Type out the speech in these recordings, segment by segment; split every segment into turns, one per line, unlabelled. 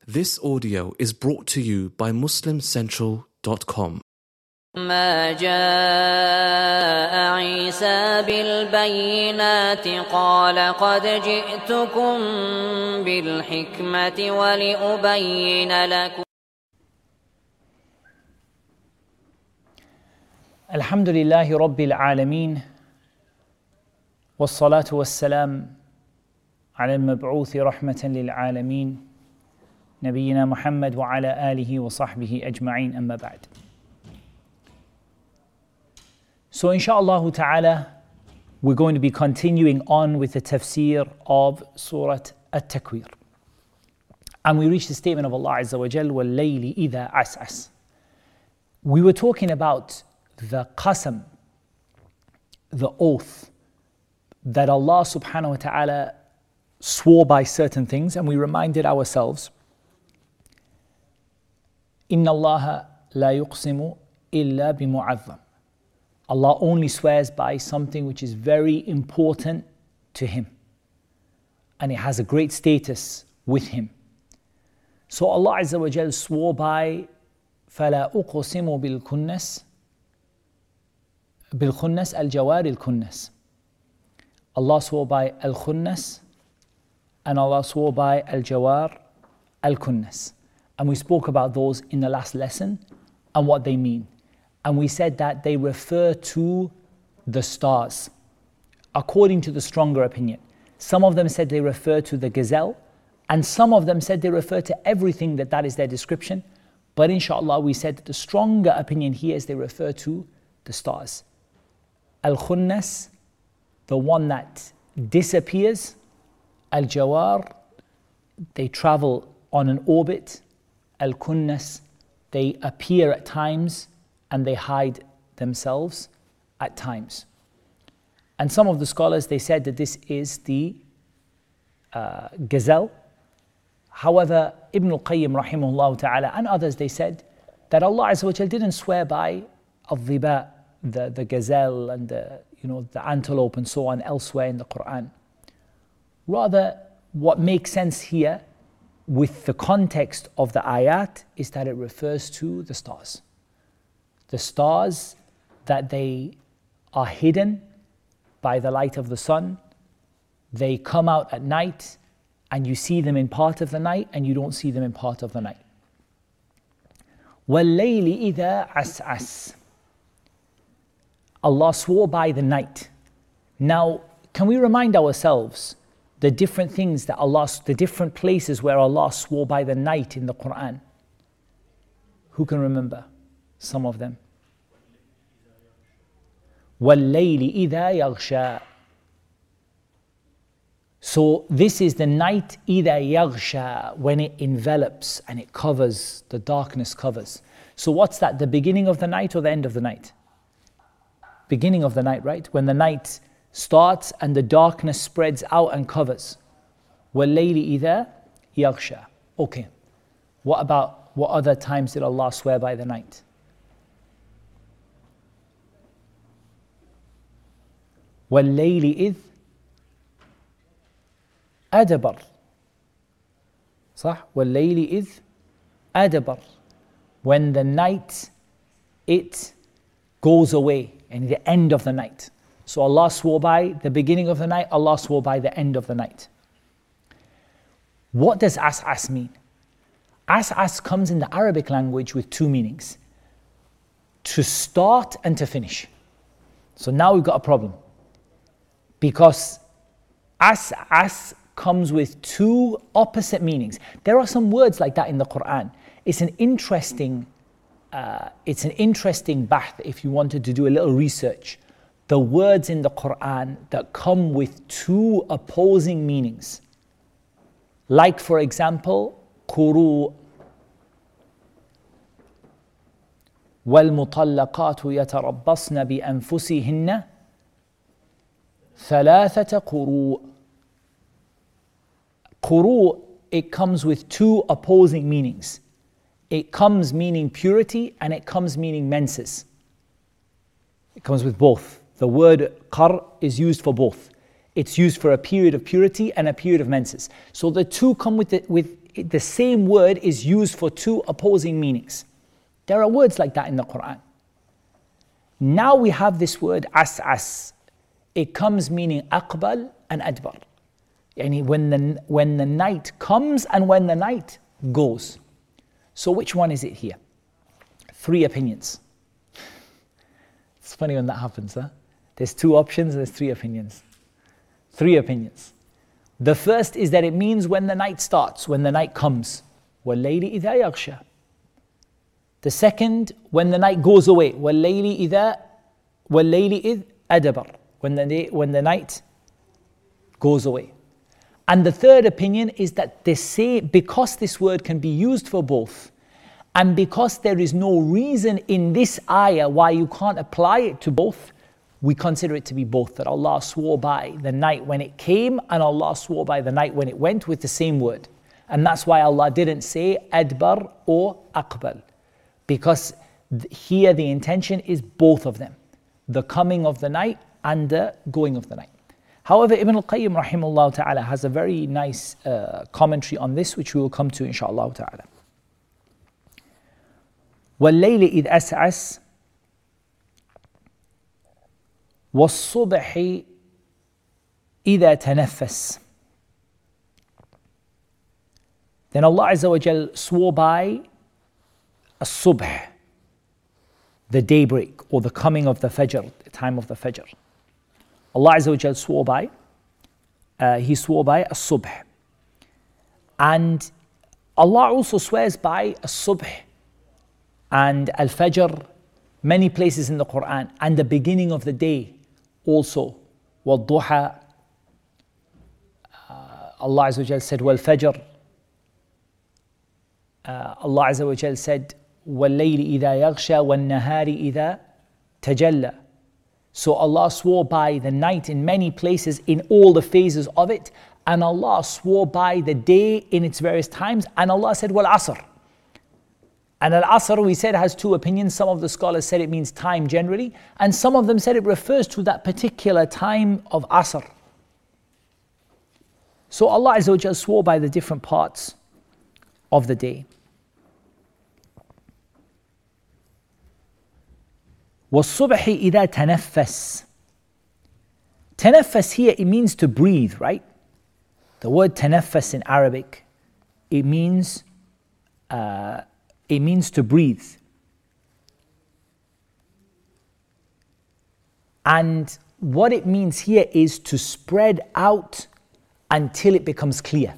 This audio is brought to you by MuslimCentral.com.
ما جاء عيسى بالبينات قال قد جئتكم بالحكمة ولأبين لكم.
الحمد لله رب العالمين والصلاة والسلام على المبعوث رحمة للعالمين نبينا محمد وعلى آله وصحبه أجمعين أما بعد. So inshallah ta'ala, we're going to be continuing on with the tafsir of Surah At-Takwir. And we reached the statement of Allah Azza wa Jal, وَاللَّيْلِ إِذَا عَسْعَسْ. We were talking about the qasam, the oath that Allah subhanahu wa ta'ala swore by certain things, and we reminded ourselves, إِنَّ اللَّهَ لَا يُقْسِمُ إِلَّا بِمُعَظَّمٍ. Allah only swears by something which is very important to Him, and it has a great status with Him. So Allah Azza wa Jal swore by فَلَا أُقْسِمُ بِالْخُنَّسِ الْجَوَارِ الْكُنَّسِ. Allah swore by Al-Khunnas, and Allah swore by Al-Jawar Al-Kunnas. And we spoke about those in the last lesson and what they mean. And we said that they refer to the stars, according to the stronger opinion. Some of them said they refer to the gazelle, and some of them said they refer to everything that is their description. But inshallah, we said that the stronger opinion here is they refer to the stars. Al-Khunnas, the one that disappears. Al-Jawar, they travel on an orbit. Al-Kunnas, they appear at times and they hide themselves at times. And some of the scholars, they said that this is the gazelle. However, Ibn al-Qayyim rahimahullah ta'ala and others, they said that Allah Azza wa Jal didn't swear by al-dhiba, the gazelle and the antelope and so on elsewhere in the Quran. Rather, what makes sense here with the context of the ayat is that it refers to the stars. The stars, that they are hidden by the light of the sun. They come out at night and you see them in part of the night and you don't see them in part of the night. وَاللَّيْلِ إِذَا عَسْعَسْ. Allah swore by the night. Now, can we remind ourselves the different things that the different places where Allah swore by the night in the Quran? Who can remember some of them? وَاللَّيْلِ إِذَا يَغْشَى. So this is the night, إِذَا يَغْشَى, when it envelops and it covers, the darkness covers. So what's that, the beginning of the night or the end of the night? Beginning of the night, right? When the night starts and the darkness spreads out and covers. وَاللَّيْلِ إِذَا يَغْشَى. Okay. What other times did Allah swear by the night? وَاللَّيْلِ إِذْ أَدْبَرَ. صح؟ وَاللَّيْلِ إِذْ أَدْبَرَ. When the night, it goes away, and the end of the night. So Allah swore by the beginning of the night, Allah swore by the end of the night. What does As'as mean? As'as comes in the Arabic language with two meanings: to start and to finish. So now we've got a problem, because As'as comes with two opposite meanings. There are some words like that in the Quran. It's an interesting bahth if you wanted to do a little research. The words in the Quran that come with two opposing meanings. Like, for example, quru. وَالْمُطَلَّقَاتُ يَتَرَبَّصْنَ بِأَنفُسِهِنَّ ثَلَاثَةَ قُرُوء. Quru, it comes with two opposing meanings. It comes meaning purity and it comes meaning menses. It comes with both. The word qar is used for both. It's used for a period of purity and a period of menses. So the two come with the same word is used for two opposing meanings. There are words like that in the Quran. Now we have this word as'as. It comes meaning aqbal and adbar. Yani when the night comes and when the night goes. So which one is it here? 3 opinions. It's funny when that happens, huh? There's 2 options and there's 3 opinions. 3 opinions. The first is that it means when the night starts, when the night comes. وَاللَّيْلِ إِذَا يَغْشَى. The second, when the night goes away. وَاللَّيْلِ إِذْ أَدَبَرَ. When the night goes away. And the third opinion is that they say, because this word can be used for both, and because there is no reason in this ayah why you can't apply it to both, we consider it to be both, that Allah swore by the night when it came and Allah swore by the night when it went with the same word. And that's why Allah didn't say adbar or aqbal, because here the intention is both of them, the coming of the night and the going of the night. However, Ibn al-Qayyim rahimahullah ta'ala has a very nice commentary on this, which we will come to inshaAllah ta'ala. وَاللَّيْلِ إِذْ أَسْعَسْ وَالصُّبْحِ إِذَا تَنَفَّسْ. Then Allah Azza wa Jal swore by as-subh, the daybreak or the coming of the fajr, the time of the fajr. Allah Azza wa Jal swore by, He swore by as-subh. And Allah also swears by as-subh and al-fajr, many places in the Quran, and the beginning of the day also. وَالضُّحَى, Allah Azza wa Jal said wal-fajr. Allah Azza wa Jal said وَاللَّيْلِ إِذَا يَغْشَى وَالنَّهَارِ إِذَا تَجَلَّى. So Allah swore by the night in many places in all the phases of it, and Allah swore by the day in its various times, and Allah said wal-asr. And al-asr, we said, has 2 opinions. Some of the scholars said it means time generally, and some of them said it refers to that particular time of asr. So Allah Azza wa Jal swore by the different parts of the day. وَالصُّبْحِ إِذَا تَنَفَّسْ. Tanaffas here, it means to breathe, right? The word tanaffas in Arabic, it means to breathe. And what it means here is to spread out until it becomes clear.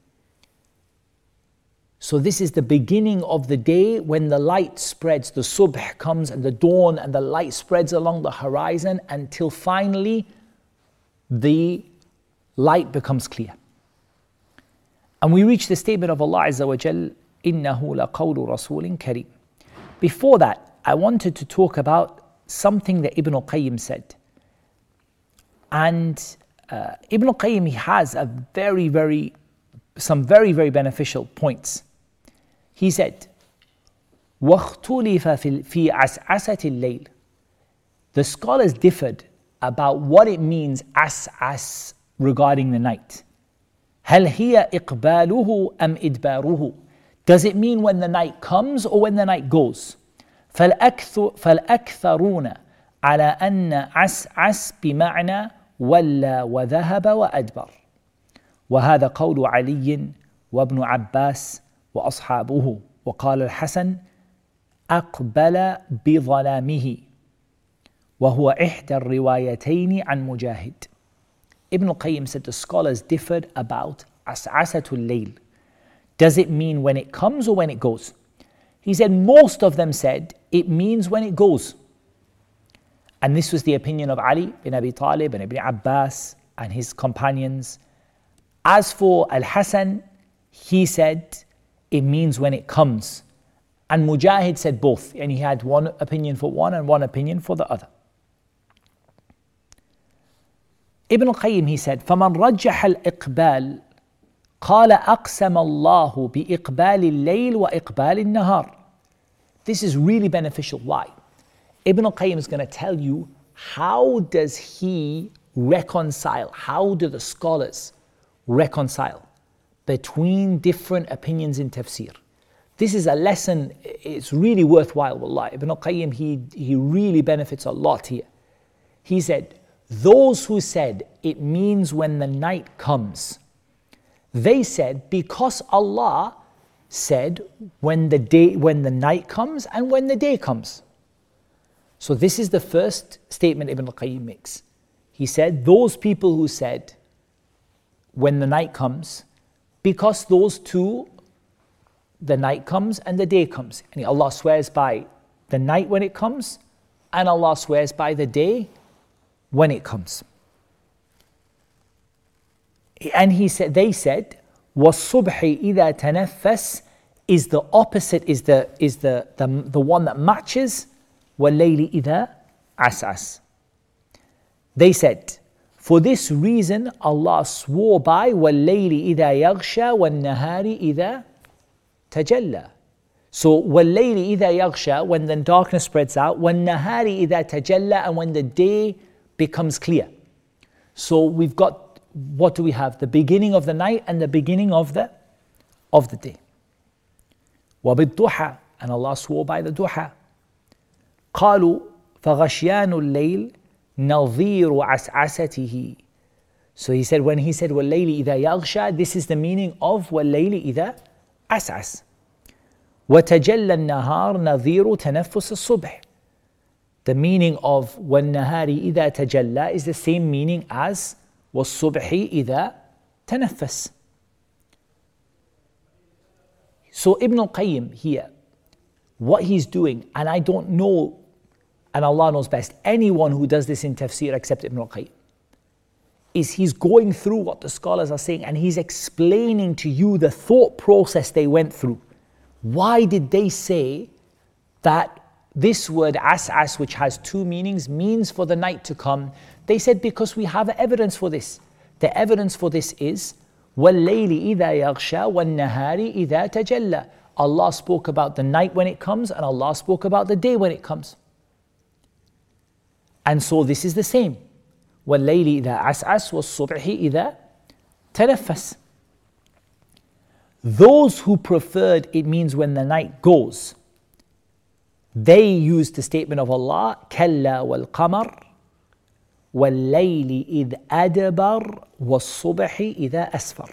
So this is the beginning of the day when the light spreads, the subh comes and the dawn and the light spreads along the horizon until finally the light becomes clear. And we reach the statement of Allah Azza wa Jal, إِنَّهُ لَقَوْلُ رَسُولٍ كَرِيمٍ. Before that, I wanted to talk about something that Ibn al-Qayyim said. And Ibn al-Qayyim, he has some very, very beneficial points. He said, وَاخْتُلِفَ فِي عَسْعَسَةِ اللَّيْلِ. The scholars differed about what it means as'as regarding the night. هَلْ هِيَ إِقْبَالُهُ أَمْ إِدْبَارُهُ. Does it mean when the night comes or when the night goes? فَالْأَكْثَرُونَ عَلَى أَنَّ عَسْعَسْ بِمَعْنَى وَلَّى وَذَهَبَ وَأَدْبَرَ. وهذا قول علي وابن عباس وأصحابه. وقال الحسن أقبل بظلامه وهو إحدى الروايتين عن مجاهد. Ibn al-Qayyim said the scholars differed about as'asatul layl. Does it mean when it comes or when it goes? He said most of them said it means when it goes. And this was the opinion of Ali bin Abi Talib and Ibn Abbas and his companions. As for Al-Hasan, he said it means when it comes. And Mujahid said both, and he had one opinion for one and one opinion for the other. Ibn al-Qayyim, he said, فَمَنْ رَجَّحَ الْإِقْبَالِ قَالَ أَقْسَمَ اللَّهُ بِإِقْبَالِ اللَّيْلِ وَإِقْبَالِ النَّهَارِ. This is really beneficial. Why? Ibn al-Qayyim is going to tell you how does he reconcile, how do the scholars reconcile between different opinions in tafsir. This is a lesson, it's really worthwhile, wallah. Ibn al-Qayyim, he really benefits a lot here. He said, those who said it means when the night comes, they said because Allah said when the night comes and when the day comes. So this is the first statement Ibn al-Qayyim makes. He said, those people who said when the night comes, because those two, the night comes and the day comes. And Allah swears by the night when it comes, and Allah swears by the day when it comes. And they said, وَالصُّبْحِ إِذَا تَنَفَّسْ is the opposite, is the one that matches وَاللَّيْلِ إِذَا عَسْعَسْ. They said, for this reason Allah swore by وَاللَّيْلِ إِذَا يَغْشَى وَالنَّهَارِ إِذَا تَجَلَّى. So وَاللَّيْلِ إِذَا يَغْشَى, when the darkness spreads out, وَالنَّهَارِ إِذَا تَجَلَّى, and when the day becomes clear. So we've got, what do we have? The beginning of the night and the beginning of the day. وَبِالضُّحَى, and Allah swore by the duha. قالوا فَغَشْيَانُ اللَّيْلِ نَظِيرُ عَسْعَسَتِهِ. So he said, when he said وَاللَّيْلِ إِذَا يَغْشَى, this is the meaning of وَاللَّيْلِ إِذَا عَسْعَسَ. وَتَجَلَّى النَّهَارُ نَظِيرُ تَنَفُّسِ الصُّبْحِ. The meaning of وَالنَّهَارِ إِذَا تَجَلَّى is the same meaning as وَالصُّبْحِ إِذَا تَنَفَّسَ. So Ibn al-Qayyim here, what he's doing, and I don't know, and Allah knows best, anyone who does this in tafsir except Ibn al-Qayyim, is he's going through what the scholars are saying and he's explaining to you the thought process they went through. Why did they say that this word as'as, which has two meanings, means for the night to come? They said because we have evidence for this. The evidence for this is وَاللَّيْلِ إِذَا يَغْشَى وَالنَّهَارِ إِذَا تَجَلَّى. Allah spoke about the night when it comes and Allah spoke about the day when it comes. And so this is the same. وَاللَّيْلِ إِذَا عَسْعَسْ وَالصُّبْحِ إِذَا تَنَفَّسْ. Those who preferred it means when the night goes, they used the statement of Allah, كَلَّا وَالْقَمَرِ وَاللَّيْلِ إِذْ أَدْبَرْ وَالصُّبْحِ إِذَا أَسْفَرْ.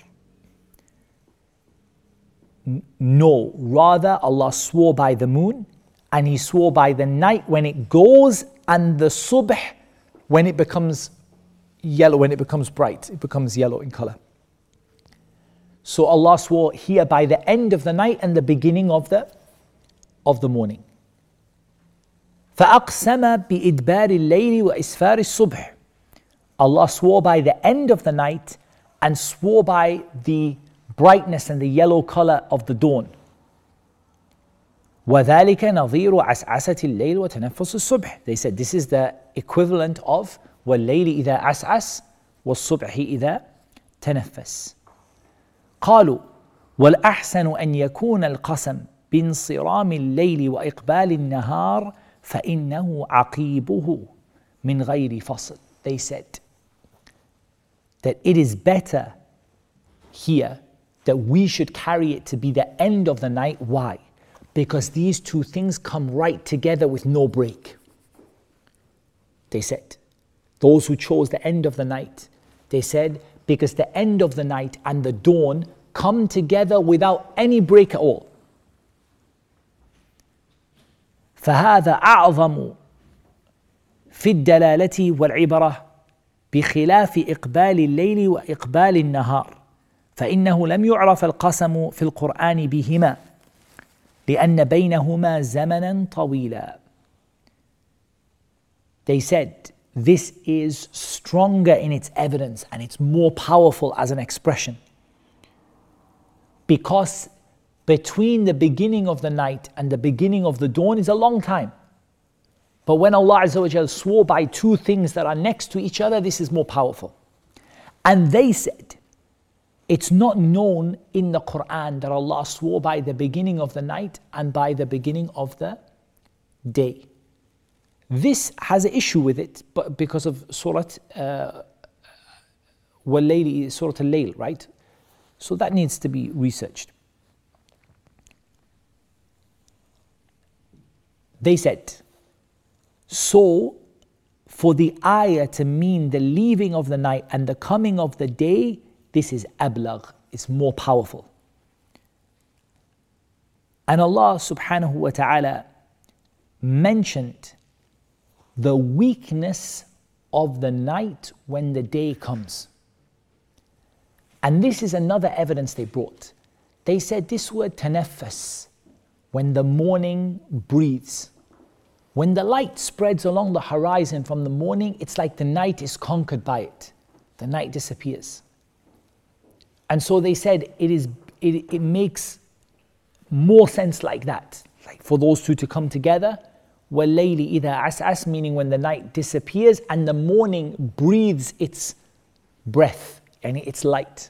No, rather Allah swore by the moon and He swore by the night when it goes and the subh when it becomes yellow, when it becomes bright, it becomes yellow in color. So Allah swore here by the end of the night and the beginning of the morning. فَأَقْسَمَ بِإِدْبَارِ اللَّيْلِ وَإِسْفَارِ الصُّبْحِ. Allah swore by the end of the night and swore by the brightness and the yellow color of the dawn. وَذَلِكَ نَظِيرُ عَسْعَسَةِ اللَّيْلِ وَتَنَفُّسِ الصُّبْحِ. They said this is the equivalent of وَاللَّيْلِ إِذَا عَسْعَسْ وَالصُّبْحِ إِذَا تَنَفَّسْ. قالوا والأحسن أن يكون القسم بانصرام الليل وإقبال النهار فإنه عقيبه من غير فصل. They said that it is better here that we should carry it to be the end of the night. Why? Because these two things come right together with no break. They said, those who chose the end of the night, they said, because the end of the night and the dawn come together without any break at all. فهذا أعظم في الدلالة والعبرة بخلاف إقبال الليل وإقبال النهار فإنه لم يعرف القسم في القرآن بهما لأن بينهما زمنا طويلا. They said this is stronger in its evidence and it's more powerful as an expression because between the beginning of the night and the beginning of the dawn is a long time. But when Allah Azza wa Jal swore by two things that are next to each other, this is more powerful. And they said, it's not known in the Quran that Allah swore by the beginning of the night and by the beginning of the day. This has an issue with it, but because of Surah Al-Layl, right? So that needs to be researched. They said, so for the ayah to mean the leaving of the night and the coming of the day, this is ablagh, it's more powerful. And Allah subhanahu wa ta'ala mentioned the weakness of the night when the day comes. And this is another evidence they brought. They said this word tanaffas, when the morning breathes. When the light spreads along the horizon from the morning, it's like the night is conquered by it. The night disappears. And so they said it makes more sense like that. Like for those two to come together. وَاللَّيْلِ إِذَا عَسْعَسْ, meaning when the night disappears and the morning breathes its breath and its light.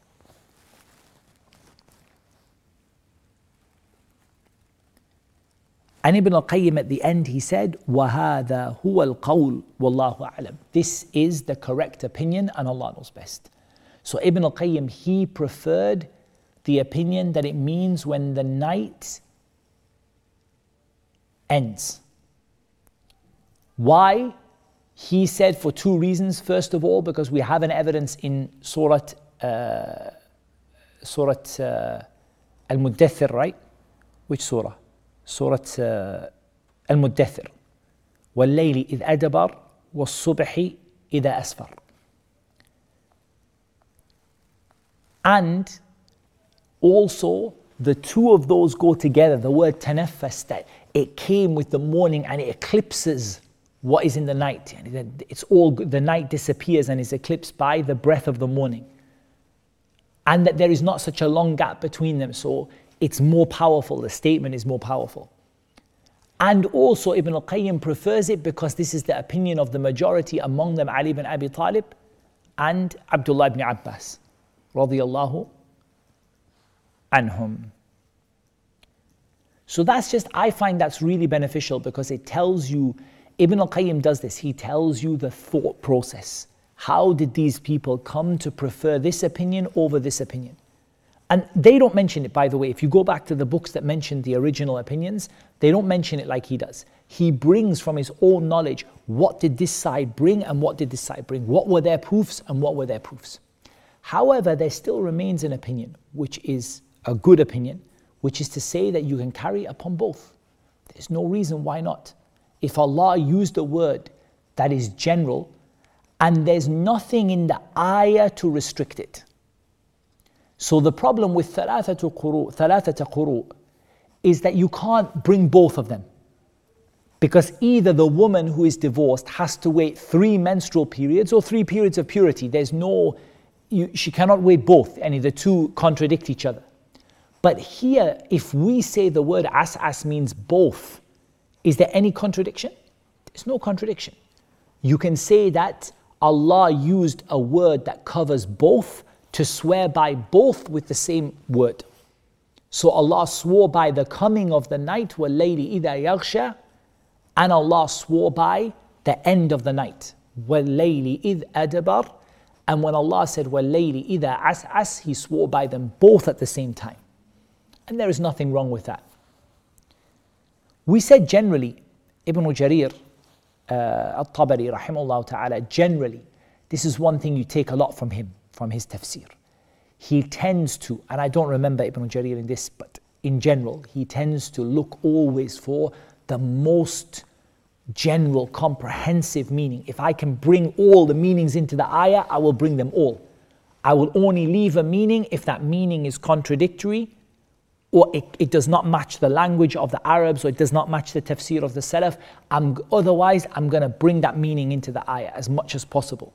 And Ibn al-Qayyim at the end, he said, وَهَذَا هُوَ الْقَوْلُ وَاللَّهُ أَعْلَمُ. This is the correct opinion and Allah knows best. So Ibn al-Qayyim, he preferred the opinion that it means when the night ends. Why? He said for two reasons. First of all, because we have an evidence in Surah Al-Muddathir, right? Which surah? Surah Al-Muddathir. وَاللَّيْلِ إِذْ أَدْبَرَ وَالصُّبْحِ إِذَا أَسْفَرَ. And also, the two of those go together. The word tanaffas, that it came with the morning and it eclipses what is in the night. And it's all, the night disappears and is eclipsed by the breath of the morning. And that there is not such a long gap between them. So it's more powerful, the statement is more powerful. And also Ibn al-Qayyim prefers it because this is the opinion of the majority, among them Ali ibn Abi Talib and Abdullah ibn Abbas radiyallahu anhum. So that's just, I find that's really beneficial because it tells you, Ibn al-Qayyim does this, he tells you the thought process. How did these people come to prefer this opinion over this opinion? And they don't mention it, by the way. If you go back to the books that mention the original opinions, they don't mention it like he does. He brings from his own knowledge, what did this side bring and what did this side bring? What were their proofs and what were their proofs? However, there still remains an opinion, which is a good opinion, which is to say that you can carry upon both. There's no reason why not. If Allah used a word that is general and there's nothing in the ayah to restrict it. So the problem with ثلاثة قروء is that you can't bring both of them. Because either the woman who is divorced has to wait 3 menstrual periods or 3 periods of purity. There's no, she cannot wait both, and the two contradict each other. But here, if we say the word as'as means both, is there any contradiction? There's no contradiction. You can say that Allah used a word that covers both to swear by both with the same word. So Allah swore by the coming of the night, وَاللَّيْلِ إِذَا يَغْشَى, and Allah swore by the end of the night, وَاللَّيْلِ إِذْ أَدْبَرَ, and when Allah said وَاللَّيْلِ إِذَا عَسْعَسَ, He swore by them both at the same time. And there is nothing wrong with that. We said generally, Ibn Jarir al-Tabari rahimahullah ta'ala, generally, this is one thing you take a lot from him, from his tafsir. He tends to, and I don't remember Ibn Jarir in this, but in general, he tends to look always for the most general, comprehensive meaning. If I can bring all the meanings into the ayah, I will bring them all. I will only leave a meaning if that meaning is contradictory, or it does not match the language of the Arabs, or it does not match the tafsir of the Salaf. Otherwise, I'm going to bring that meaning into the ayah as much as possible.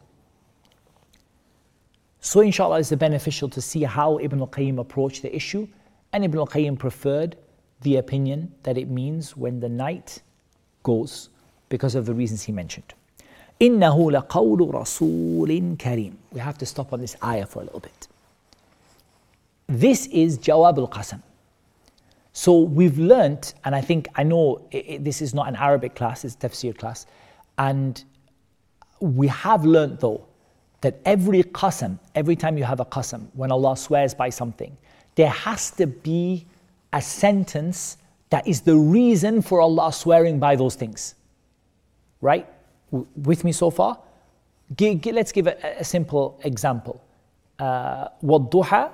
So inshallah, it's beneficial to see how Ibn al-Qayyim approached the issue, and Ibn al-Qayyim preferred the opinion that it means when the night goes, because of the reasons he mentioned. إِنَّهُ لَقَوْلُ رَسُولٍ كَرِيمٍ. We have to stop on this ayah for a little bit. This is Jawab al-Qasam. So we've learnt, and I know this is not an Arabic class, it's a tafsir class, and we have learnt though that every qasam, every time you have a qasam, when Allah swears by something, there has to be a sentence that is the reason for Allah swearing by those things. Right? With me so far? Let's give a simple example. وَالضُّحَى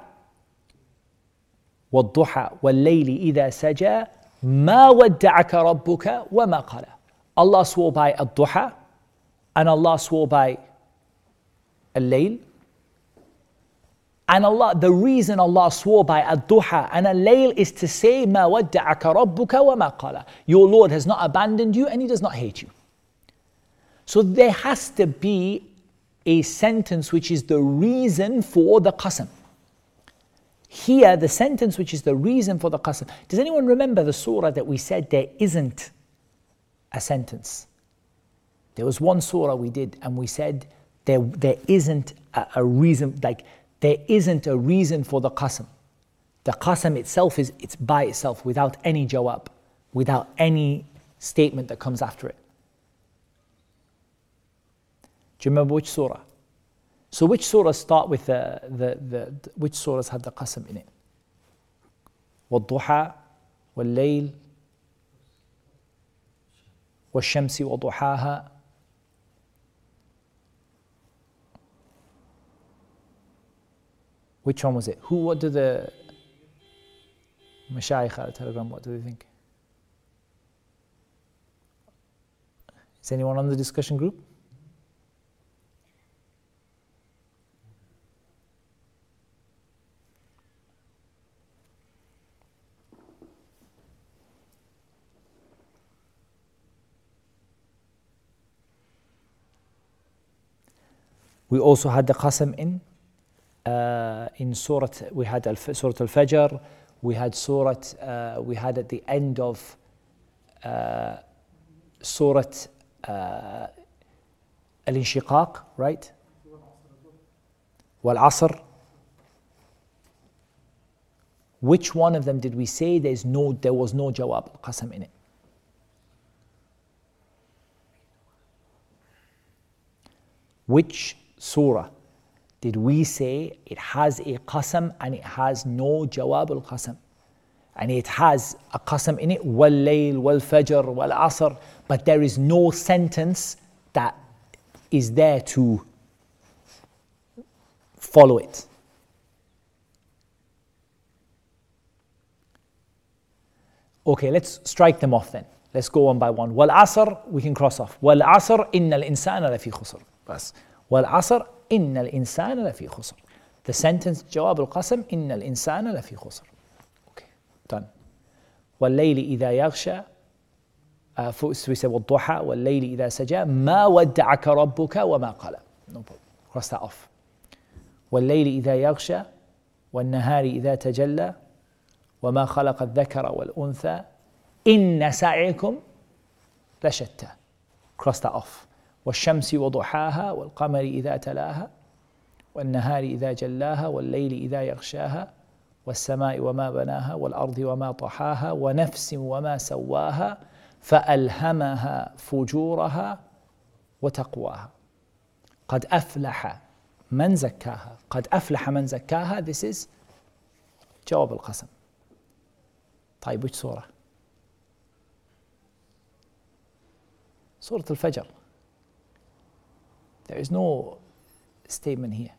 وَاللَّيْلِ إِذَا سَجَى مَا وَدَّعَكَ رَبُّكَ وَمَا قَلَى. Allah swore by ad-duha, and Allah swore by al-layl. And Allah, the reason Allah swore by ad-duha and al-layl is to say مَا وَدَّعَكَ رَبُّكَ وَمَا قَلَى. Your Lord has not abandoned you and He does not hate you. So there has to be a sentence which is the reason for the qasam. Here, the sentence which is the reason for the qasam. Does anyone remember the surah that we said there isn't a sentence? There was one surah we did and we said there isn't a reason, like there isn't a reason for the qasam. The qasam itself it's by itself without any jawab, without any statement that comes after it. Do you remember which surah? So which surahs start with which surahs have the qasam in it? وَالضُّحَى وَاللَّيْلِ وَالشَّمْسِ وَضُحَاهَا. Which one was it? What do the Mashayikh at Telegram, what do they think? Is anyone on the discussion group? We also had the qasam in Surah, we had Surah Al-Fajr, we had we had at the end of Surah Al-Inshiqaq, right? Wal-Asr. Which one of them did we say there was no jawab al-qasam in it? Which surah did we say it has a qasam and it has no jawab al-qasam? And it has a qasam in it, wal-layl, wal-fajr, wal-asr, but there is no sentence that is there to follow it. Okay, let's strike them off then. Let's go one by one. Wal-asr, we can cross off. Wal-asr, inna al-insana lafi khusr. Bas. Wal-asr, inna al-insana lafi khusr. The sentence, jawab al-qasam, inna al-insana lafi khusr. Okay, done. Wal-layli idha yaghsha. We say wal-duha, wal-layli idha saja. Ma wadda'aka rabbuka wa ma qala. No problem. Cross that off. Wal-layli idha yaghsha. Wal-nahari idha tajalla. وما خلق الذكر والأنثى إن سعيكم لشتى. Cross that off. والشمس وضحاها والقمر إذا تلاها والنهار إذا جلاها والليل إذا يغشاها والسماء وما بناها والأرض وما طحاها ونفس وما سواها فألهمها فجورها وتقواها. قد أفلح من زكاها. قد أفلح من زكاها. This is جواب القسم. طيب which surah? Surah Al-Fajr. There is no statement here.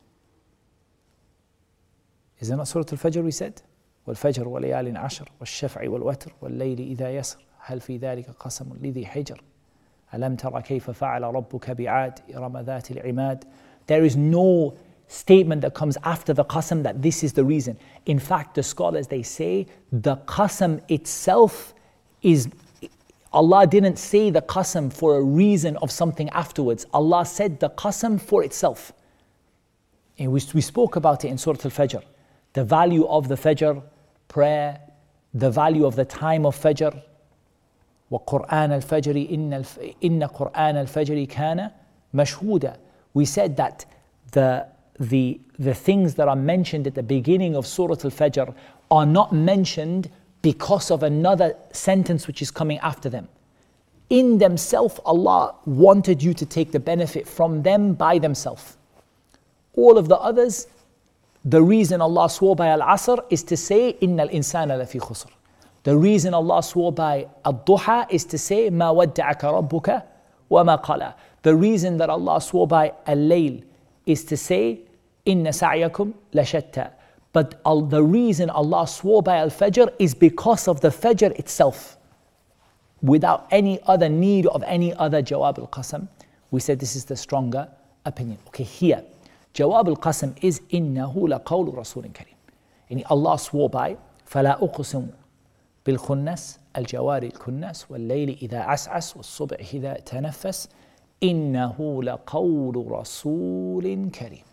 Is it not Surah Al-Fajr we said? وَالْفَجْرِ وَلَيَالٍ عَشْرٍ وَالشَّفْعِ وَالْوَتْرِ وَاللَّيْلِ إِذَا يَسْرٍ هَلْ فِي ذَلِكَ قَسَمٌ لِذِي حِجْرٍ أَلَمْ تَرَ كَيْفَ فَعَلَ رَبُّكَ بِعَادٍ إِرَمَ ذَاتِ الْعِمَادِ. There is no statement that comes after the qasam that this is the reason. In fact, the scholars, they say the qasam itself is, Allah didn't say the qasam for a reason of something afterwards. Allah said the qasam for itself. And we spoke about it in Surah Al-Fajr. The value of the Fajr prayer, the value of the time of Fajr. وَقُرْآنَ الْفَجْرِ إِنَّ قُرْآنَ الْفَجْرِ كَانَ مَشْهُودًا. We said that the things that are mentioned at the beginning of Surah Al-Fajr are not mentioned because of another sentence which is coming after them. In themselves, Allah wanted you to take the benefit from them by themselves. All of the others, the reason Allah swore by Al-Asr is to say, إِنَّ الْإِنسَانَ لَفِي خُسْرٍ. The reason Allah swore by Ad-Duha is to say, مَا وَدَّعَكَ رَبُّكَ وَمَا قَلَى. The reason that Allah swore by Al-Layl is to say, إِنَّ سَعْيَكُمْ لَشَتَّى. But the reason Allah swore by Al-Fajr is because of the Fajr itself, without any other need of any other Jawab al-Qasam. We said this is the stronger opinion. Okay, here, Jawab al-Qasam is إِنَّهُ لَقَوْلُ رَسُولٍ كَرِيمٍ. And Allah swore by فَلَا أُقْسِمُ بالخنس الجوار الكنس والليل إذا عسعس والصبح إذا تنفس إنه لقول رسول كريم.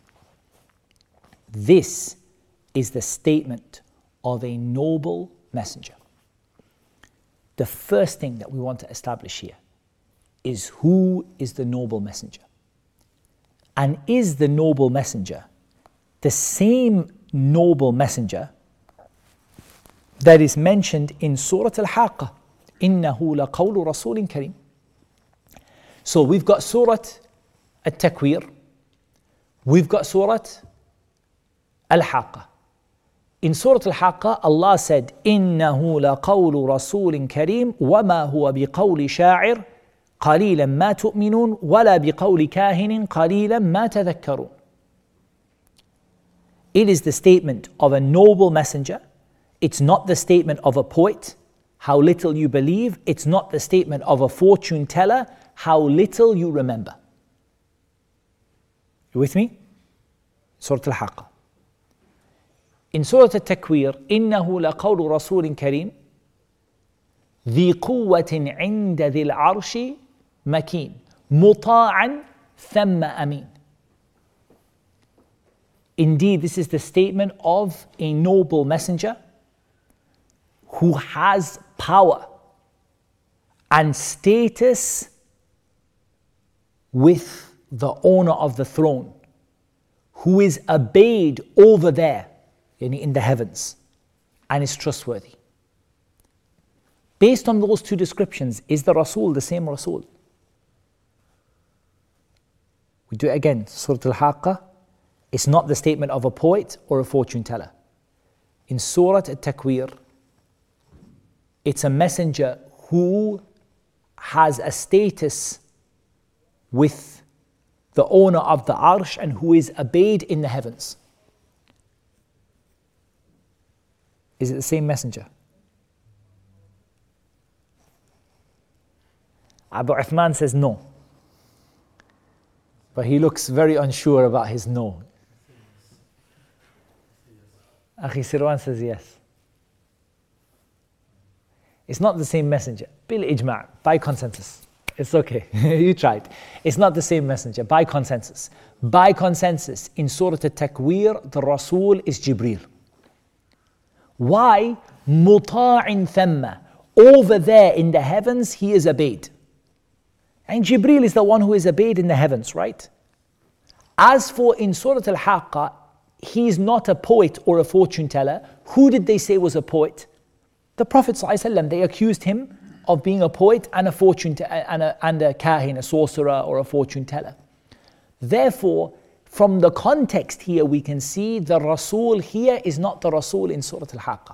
This is the statement of a noble messenger. The first thing that we want to establish here is who is the noble messenger. And is the noble messenger the same noble messenger that is mentioned in Surah Al-Haqqah, إِنَّهُ لَقَوْلُ رَسُولٍ كَرِيمٍ. So we've got Surah At-Takwir, we've got Surah Al-Haqqah. In Surah Al-Haqqah, Allah said, إِنَّهُ لَقَوْلُ رَسُولٍ كَرِيمٍ وَمَا هُوَ بِقَوْلِ شَاعِرٍ قَلِيلًا مَا تُؤْمِنُونَ وَلَا بِقَوْلِ كَاهِنٍ قَلِيلًا مَا تَذَكَّرُونَ. It is the statement of a noble messenger. It's not the statement of a poet, how little you believe. It's not the statement of a fortune teller, how little you remember. You with me? Surah Al-Haqqah. In Surah At-Takwir, إِنَّهُ لَقَوْلُ رَسُولٍ كَرِيمٍ ذِي قُوَّةٍ عِنْدَ ذِي الْعَرْشِ مَكِينٍ مُطَاعًا ثَمَّ أَمِينٍ. Indeed, this is the statement of a noble messenger who has power and status with the owner of the throne, who is obeyed over there, in the heavens, and is trustworthy. Based on those two descriptions, is the Rasul the same Rasul? We do it again, Surah Al-Haqqah. It's not the statement of a poet or a fortune teller. In Surah At-Takwir, it's a messenger who has a status with the owner of the Arsh and who is obeyed in the heavens. Is it the same messenger? Abu Uthman says no. But he looks very unsure about his no. Akhi Sirwan says yes. It's not the same messenger. Bil ijma', by consensus. It's okay. You tried. It's not the same messenger, by consensus. By consensus, in Surah At-Takwir, the Rasul is Jibreel. Why? Muta'in thamma. Over there in the heavens, he is obeyed. And Jibreel is the one who is obeyed in the heavens, right? As for in Surah Al-Haqqah, he is not a poet or a fortune teller. Who did they say was a poet? The Prophet ﷺ. They accused him of being a poet and a fortune and a kahin, a sorcerer or a fortune teller. Therefore, from the context here, we can see the Rasul here is not the Rasul in Surah Al-Haqqah.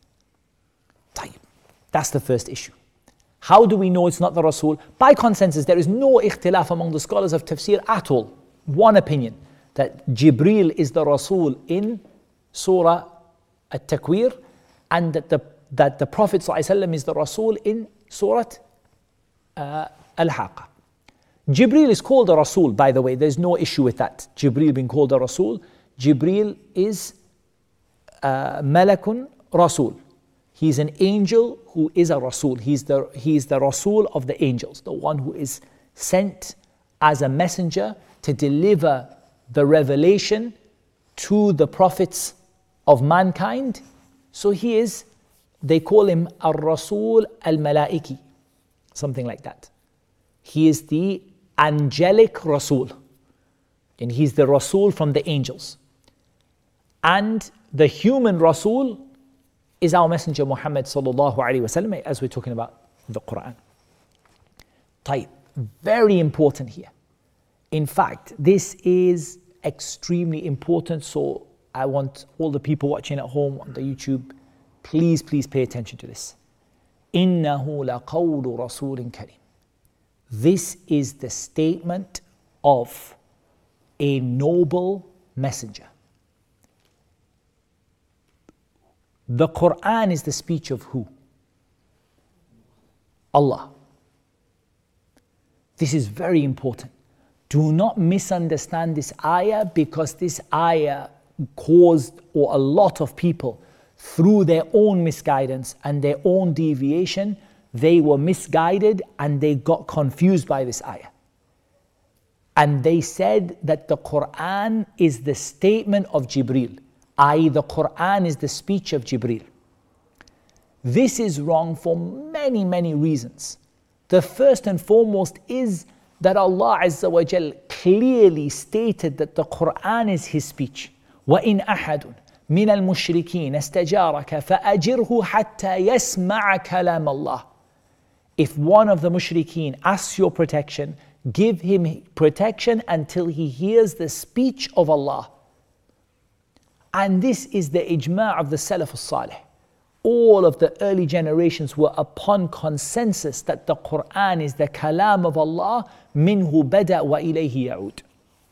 That's the first issue. How do we know it's not the Rasul? By consensus, there is no ikhtilaf among the scholars of tafsir at all. One opinion, that Jibreel is the Rasul in Surah At-Takwir, and that the Prophet ﷺ is the Rasul in Surah Al-Haqqah. Jibreel is called a Rasul, by the way, there's no issue with that. Jibreel being called a Rasul. Jibreel is Malakun Rasul. He's an angel who is a Rasul. He's the Rasul of the angels, the one who is sent as a messenger to deliver the revelation to the prophets of mankind. So he is, they call him Ar-Rasul Al-Malaiki, something like that. He is the angelic Rasul, and he's the Rasul from the angels. And the human Rasul is our Messenger Muhammad sallallahu alaihi wasallam, as we're talking about the Quran. Very important here. In fact, this is extremely important, so I want all the people watching at home on the YouTube, please pay attention to this. إِنَّهُ لَقَوْلُ رَسُولٍ كَرِيمٍ. This is the statement of a noble messenger. The Quran is the speech of who? Allah. This is very important. Do not misunderstand this ayah, because this ayah caused, or a lot of people, through their own misguidance and their own deviation, they were misguided and they got confused by this ayah. And they said that the Quran is the statement of Jibreel, i.e. the Quran is the speech of Jibreel. This is wrong for many reasons. The first and foremost is that Allah Azza wa Jal clearly stated that the Quran is His speech. وَإِنْ أَحَدٌ مِنَ الْمُشْرِكِينَ اسْتَجَارَكَ فَأَجِرْهُ حَتَّى يَسْمَعَ كَلَامَ اللَّهِ. If one of the mushrikeen asks your protection, give him protection until he hears the speech of Allah. And this is the ijma' of the Salaf al-Salih. All of the early generations were upon consensus that the Quran is the kalam of Allah, minhu bada wa ilayhi ya'ud.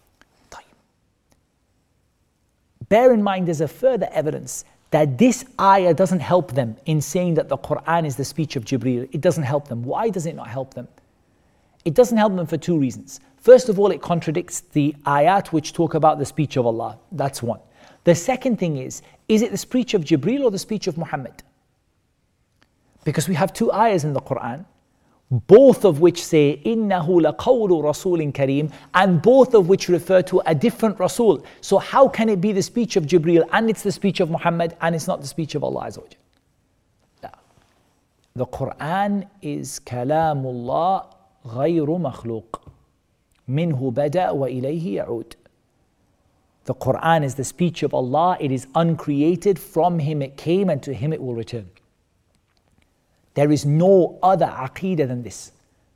Bear in mind, there's a further evidence that this ayah doesn't help them in saying that the Quran is the speech of Jibreel. It doesn't help them. Why does it not help them? It doesn't help them for two reasons. First of all, it contradicts the ayat which talk about the speech of Allah. That's one. The second thing is it the speech of Jibreel or the speech of Muhammad? Because we have two ayahs in the Quran, both of which say إِنَّهُ لَقَوْلُ رَسُولٍ كَرِيمٍ, and both of which refer to a different Rasul. So how can it be the speech of Jibreel and it's the speech of Muhammad and it's not the speech of Allah Azza wa Jal? No. The Quran is kalamullah غَيْرُ مَخْلُوق مِنْهُ بَدَأَ وَإِلَيْهِ يَعُودُ. The Quran is the speech of Allah. It is uncreated. From Him it came and to Him it will return. There is no other aqeedah than this.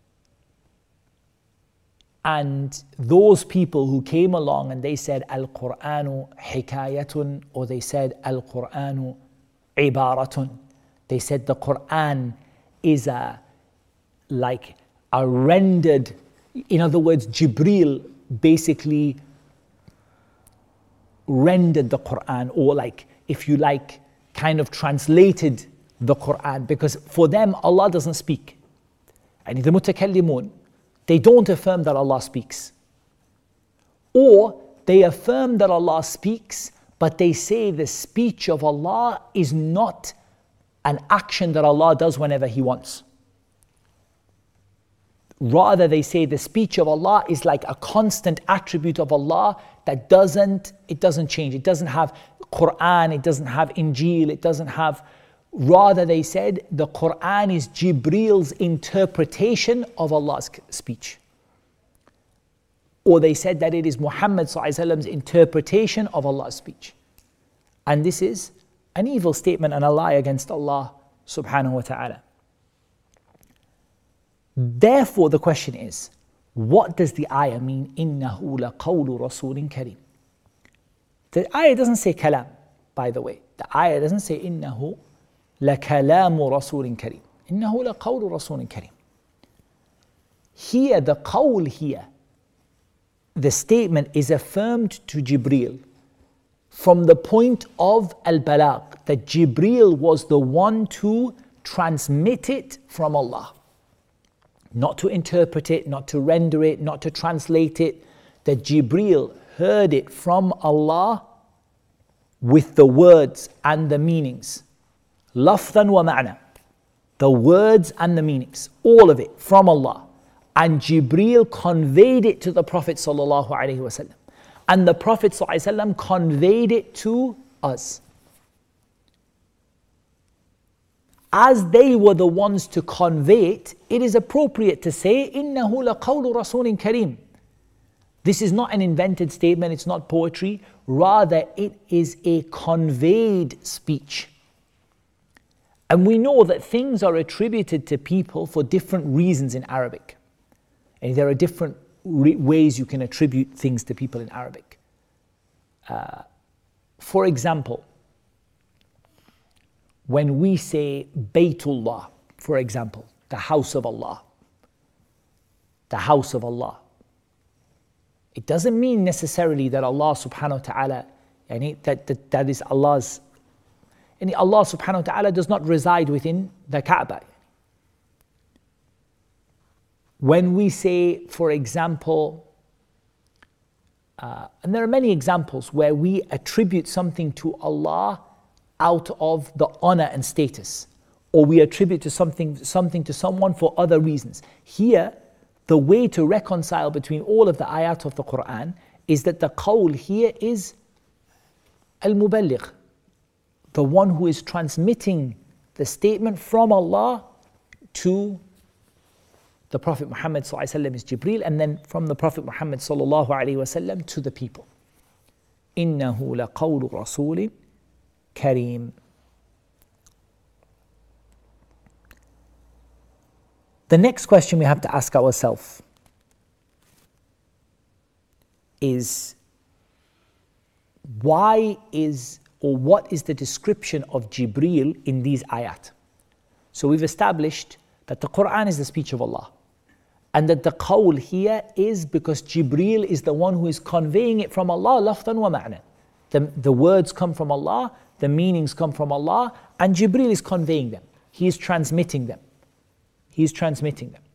And those people who came along and they said Al-Qur'anu hikayatun, or they said Al-Qur'anu ibaratun, they said the Quran is like a rendered, in other words, Jibreel basically rendered the Quran, or like, if you like, kind of translated the Quran, because for them Allah doesn't speak. And the mutakallimun, they don't affirm that Allah speaks. Or they affirm that Allah speaks, but they say the speech of Allah is not an action that Allah does whenever He wants. Rather, they say the speech of Allah is like a constant attribute of Allah that doesn't change. It doesn't have Quran, it doesn't have Injil, it doesn't have. Rather, they said the Quran is Jibreel's interpretation of Allah's speech. Or they said that it is Muhammad ﷺ's interpretation of Allah's speech. And this is an evil statement and a lie against Allah subhanahu wa ta'ala. Therefore, the question is, what does the ayah mean? إِنَّهُ لَقَوْلُ رَسُولٍ كَرِيمٍ. The ayah doesn't say kalam, by the way. The ayah doesn't say إِنَّهُ لَكَلَامُ رَسُولٍ كَرِيمٍ. إِنَّهُ لَقَوْلُ رَسُولٍ كَرِيمٍ. Here, the qawl here, the statement is affirmed to Jibreel from the point of al-balagh, that Jibreel was the one to transmit it from Allah. Not to interpret it, not to render it, not to translate it. That Jibreel heard it from Allah with the words and the meanings. Lafdhan wa ma'na. The words and the meanings. All of it from Allah. And Jibreel conveyed it to the Prophet sallallahu alaihi wasallam. And the Prophet sallallahu alaihi wasallam conveyed it to us. As they were the ones to convey it, it is appropriate to say, إِنَّهُ لَقَوْلُ رَسُولٍ كَرِيمٍ. This is not an invented statement, it's not poetry. Rather, it is a conveyed speech. And we know that things are attributed to people for different reasons in Arabic. And there are different ways you can attribute things to people in Arabic. For example, when we say Baytullah, for example, the house of Allah, the house of Allah, it doesn't mean necessarily that Allah subhanahu wa ta'ala, that is Allah's, Allah subhanahu wa ta'ala does not reside within the Kaaba. When we say, for example, and there are many examples where we attribute something to Allah out of the honor and status, or we attribute to something to someone for other reasons. Here, the way to reconcile between all of the ayat of the Quran is that the qawl here is al-muballigh, the one who is transmitting the statement from Allah to the Prophet Muhammad ﷺ is Jibreel, and then from the Prophet Muhammad ﷺ to the people. إِنَّهُ لَقَوْلُ رَسُولٍ كَرِيمٍ. The next question we have to ask ourselves is, what is the description of Jibreel in these ayat? So we've established that the Quran is the speech of Allah, and that the qawl here is because Jibreel is the one who is conveying it from Allah, lafdan wa ma'na. The words come from Allah, the meanings come from Allah, and Jibreel is conveying them. He is transmitting them. He is transmitting them.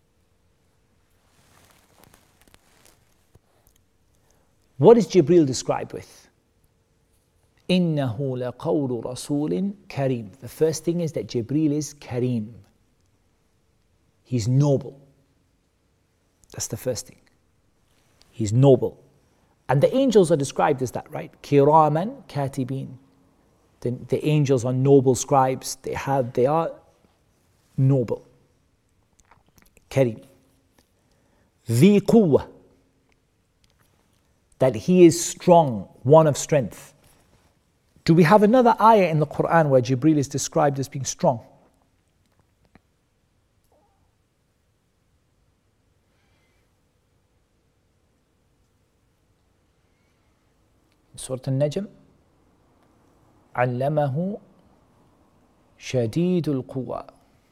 What is Jibreel described with? إِنَّهُ لَقَوْلُ رَسُولٍ كَرِيمٍ. The first thing is that Jibreel is Kareem. He's noble. That's the first thing. He's noble. And the angels are described as that, right? Kiraman katibin. The angels are noble scribes. They are noble. Kareem. Dhi quwwah. That he is strong, one of strength. Do we have another ayah in the Quran where Jibreel is described as being strong? Surah Al-Najm, علمه شديد القوى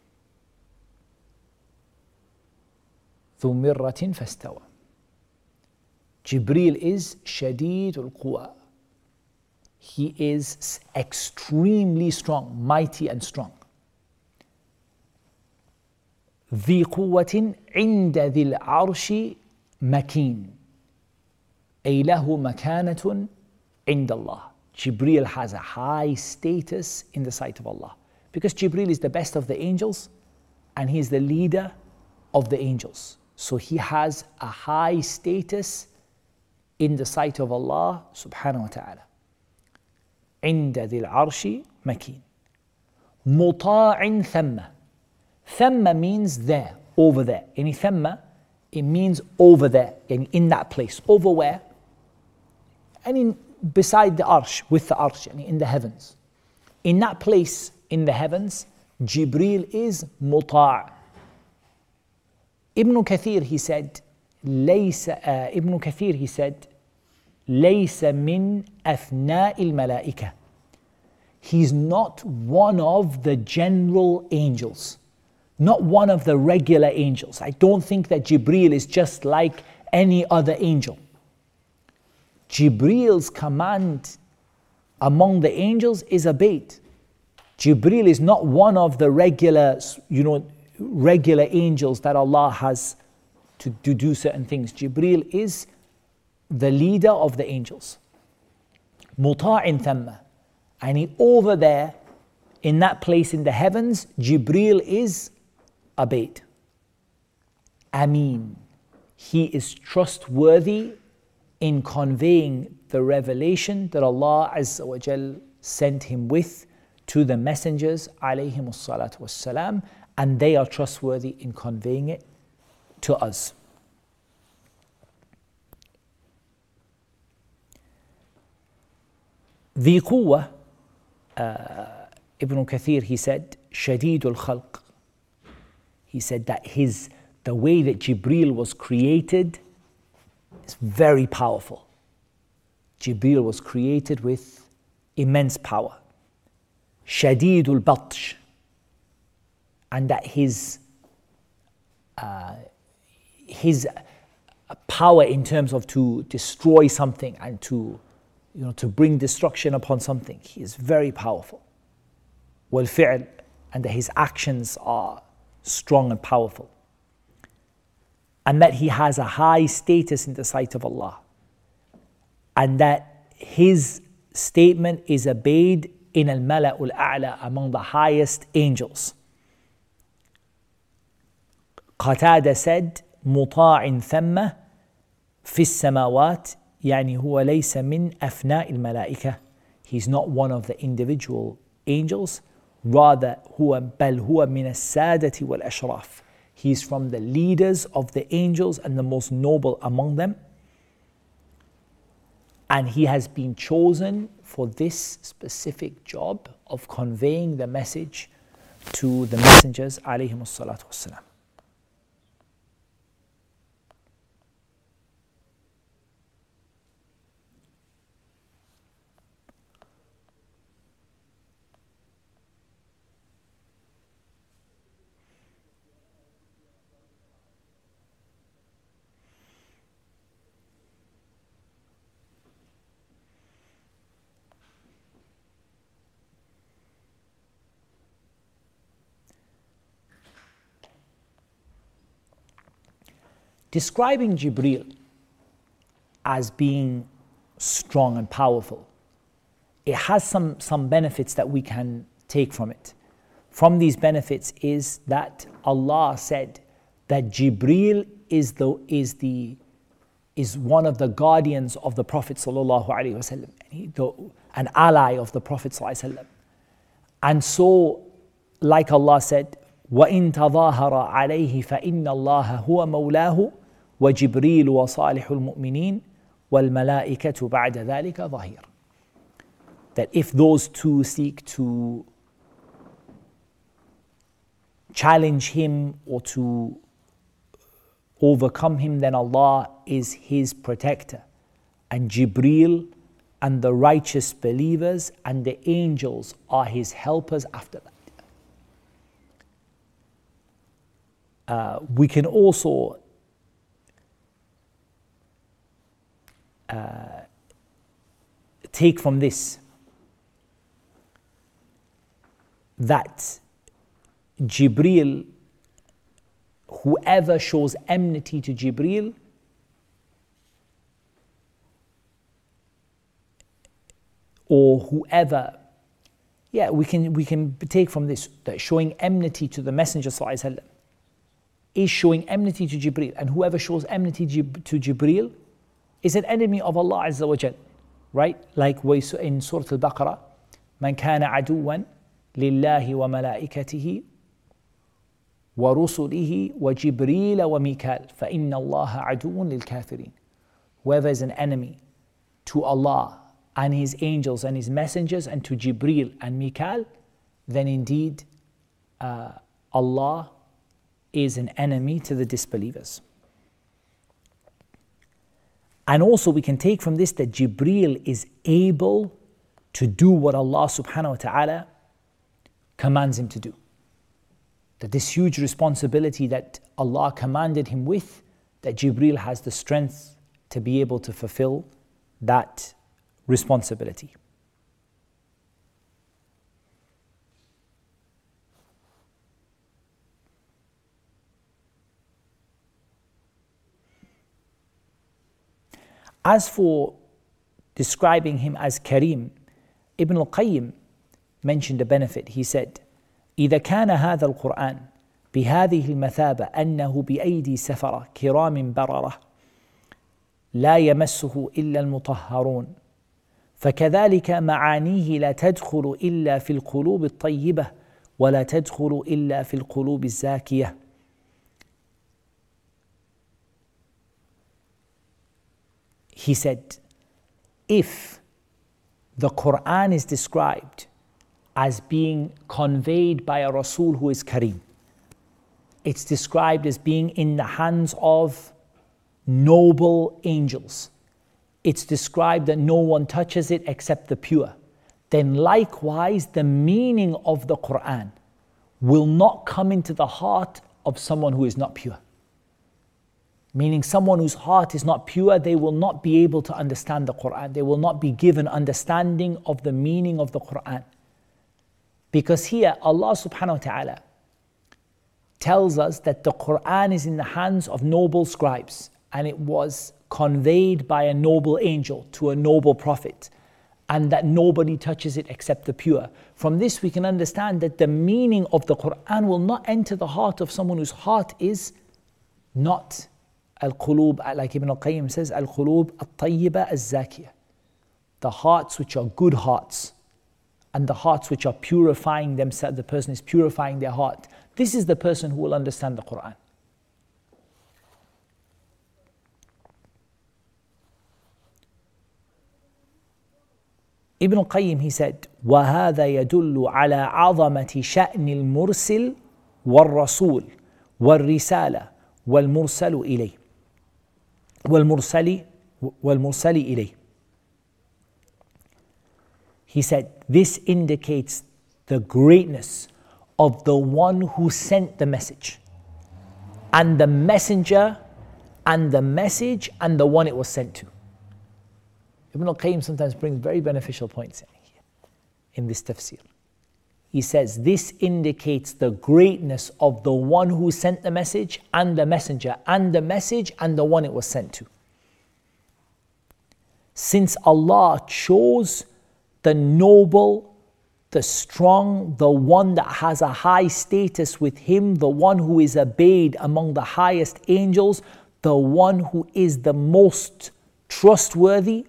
ذو مرة فاستوى. Jibreel is شديد القوى. He is extremely strong, mighty and strong. ذي قوة عند ذي العرش مكين أي له مكانة عند الله. Jibreel has a high status in the sight of Allah, because Jibreel is the best of the angels and he is the leader of the angels. So he has a high status in the sight of Allah subhanahu wa ta'ala. عند ذي العرش مكين مطاع ثم. ثم means there, over there. Yani ثم, it means over there, yani in that place. Over where? And beside the arsh, with the arsh, yani in the heavens. In that place in the heavens, Jibreel is muta'. Ibn Kathir, he said, ليس من أثناء الملائكة. He's not one of the general angels, not one of the regular angels. I don't think that Jibreel is just like any other angel. Jibreel's command among the angels is a bait. Jibreel is not one of the regular angels that Allah has to do certain things. Jibreel is the leader of the angels. Muta'in thamma. And over there, in that place in the heavens, Jibreel is a bait. Ameen. He is trustworthy in conveying the revelation that Allah Azza wa Jal sent him with to the messengers alayhimus salatu wassalam, and they are trustworthy in conveying it to us. ذي قوة, Ibn Kathir, he said, شديد الخلق. He said that the way that Jibreel was created is very powerful. Jibreel was created with immense power. Shadidul Batsh, and that his power in terms of to destroy something and to bring destruction upon something, he is very powerful. Wal fi'l, and that his actions are strong and powerful. And that he has a high status in the sight of Allah. And that his statement is obeyed in al-mala'ul a'la, among the highest angels. Qatada said, مطاع ثم في السماوات يعني هو ليس من أفناء الملائكة. He's not one of the individual angels, rather بل هو من السادة والأشراف. He's from the leaders of the angels and the most noble among them. And he has been chosen for this specific job of conveying the message to the messengers alayhimus salatu wassalam. Describing Jibreel as being strong and powerful, it has some benefits that we can take from it. From these benefits is that Allah said that Jibreel is one of the guardians of the Prophet sallallahu alaihi wasallam, an ally of the Prophet sallallahu alaihi wasallam. And so, like Allah said, وَإِن تَظَاهَرَ عَلَيْهِ فَإِنَّ اللَّهَ هُوَ مَوْلَاهُ وَجِبْرِيلُ وَصَالِحُ الْمُؤْمِنِينَ وَالْمَلَائِكَةُ بَعْدَ ذَلِكَ ظَهِيرٌ. That if those two seek to challenge him or to overcome him, then Allah is his protector. And Jibreel and the righteous believers and the angels are his helpers after that. We can also take from this that Jibreel, whoever shows enmity to Jibreel, or whoever, we can take from this that showing enmity to the Messenger sallallahu alaihi wasallam is showing enmity to Jibreel, and whoever shows enmity to Jibreel is an enemy of Allah Azza wa Jal, right? Like in Surah Al-Baqarah, من كان عدوا لله وملائكته ورسله وجبريل وميكال فإن الله عدو للكافرين. Whoever is an enemy to Allah and his angels and his messengers and to Jibreel and Mikal, then indeed Allah is an enemy to the disbelievers. And also we can take from this that Jibreel is able to do what Allah subhanahu wa ta'ala commands him to do. That this huge responsibility that Allah commanded him with, that Jibreel has the strength to be able to fulfill that responsibility. As for describing him as Kareem, Ibn al-Qayyim mentioned a benefit. He said, إذا كان هذا القرآن بهذه المثابة أنه بأيدي سفرة كرام بررة لا يمسه إلا المطهرون فكذلك معانيه لا تدخل إلا في القلوب الطيبة ولا تدخل إلا في القلوب الزاكية. He said, if the Quran is described as being conveyed by a Rasul who is Kareem, it's described as being in the hands of noble angels, it's described that no one touches it except the pure. Then likewise, the meaning of the Quran will not come into the heart of someone who is not pure. Meaning someone whose heart is not pure, they will not be able to understand the Quran. They will not be given understanding of the meaning of the Quran. Because here Allah subhanahu wa ta'ala tells us that the Quran is in the hands of noble scribes and it was conveyed by a noble angel to a noble prophet, and that nobody touches it except the pure. From this we can understand that the meaning of the Quran will not enter the heart of someone whose heart is not al-qulub, like Ibn al-Qayyim says, al-qulub al-tayyiba al-zakiyah. The hearts which are good hearts, and the hearts which are purifying themselves, the person is purifying their heart. This is the person who will understand the Quran. Ibn al-Qayyim, he said, وَهَذَا يَدُلُّ عَلَى عَظَمَةِ شَأْنِ الْمُرْسِلِ وَالرَّسُولِ وَالرِّسَالَةِ وَالْمُرْسَلِ إِلَيْهِ. He said, this indicates the greatness of the one who sent the message, and the messenger, and the message, and the one it was sent to. Ibn al-Qayyim sometimes brings very beneficial points in this tafsir. He says, this indicates the greatness of the one who sent the message, and the messenger, and the message, and the one it was sent to. Since Allah chose the noble, the strong, the one that has a high status with Him, the one who is obeyed among the highest angels, the one who is the most trustworthy,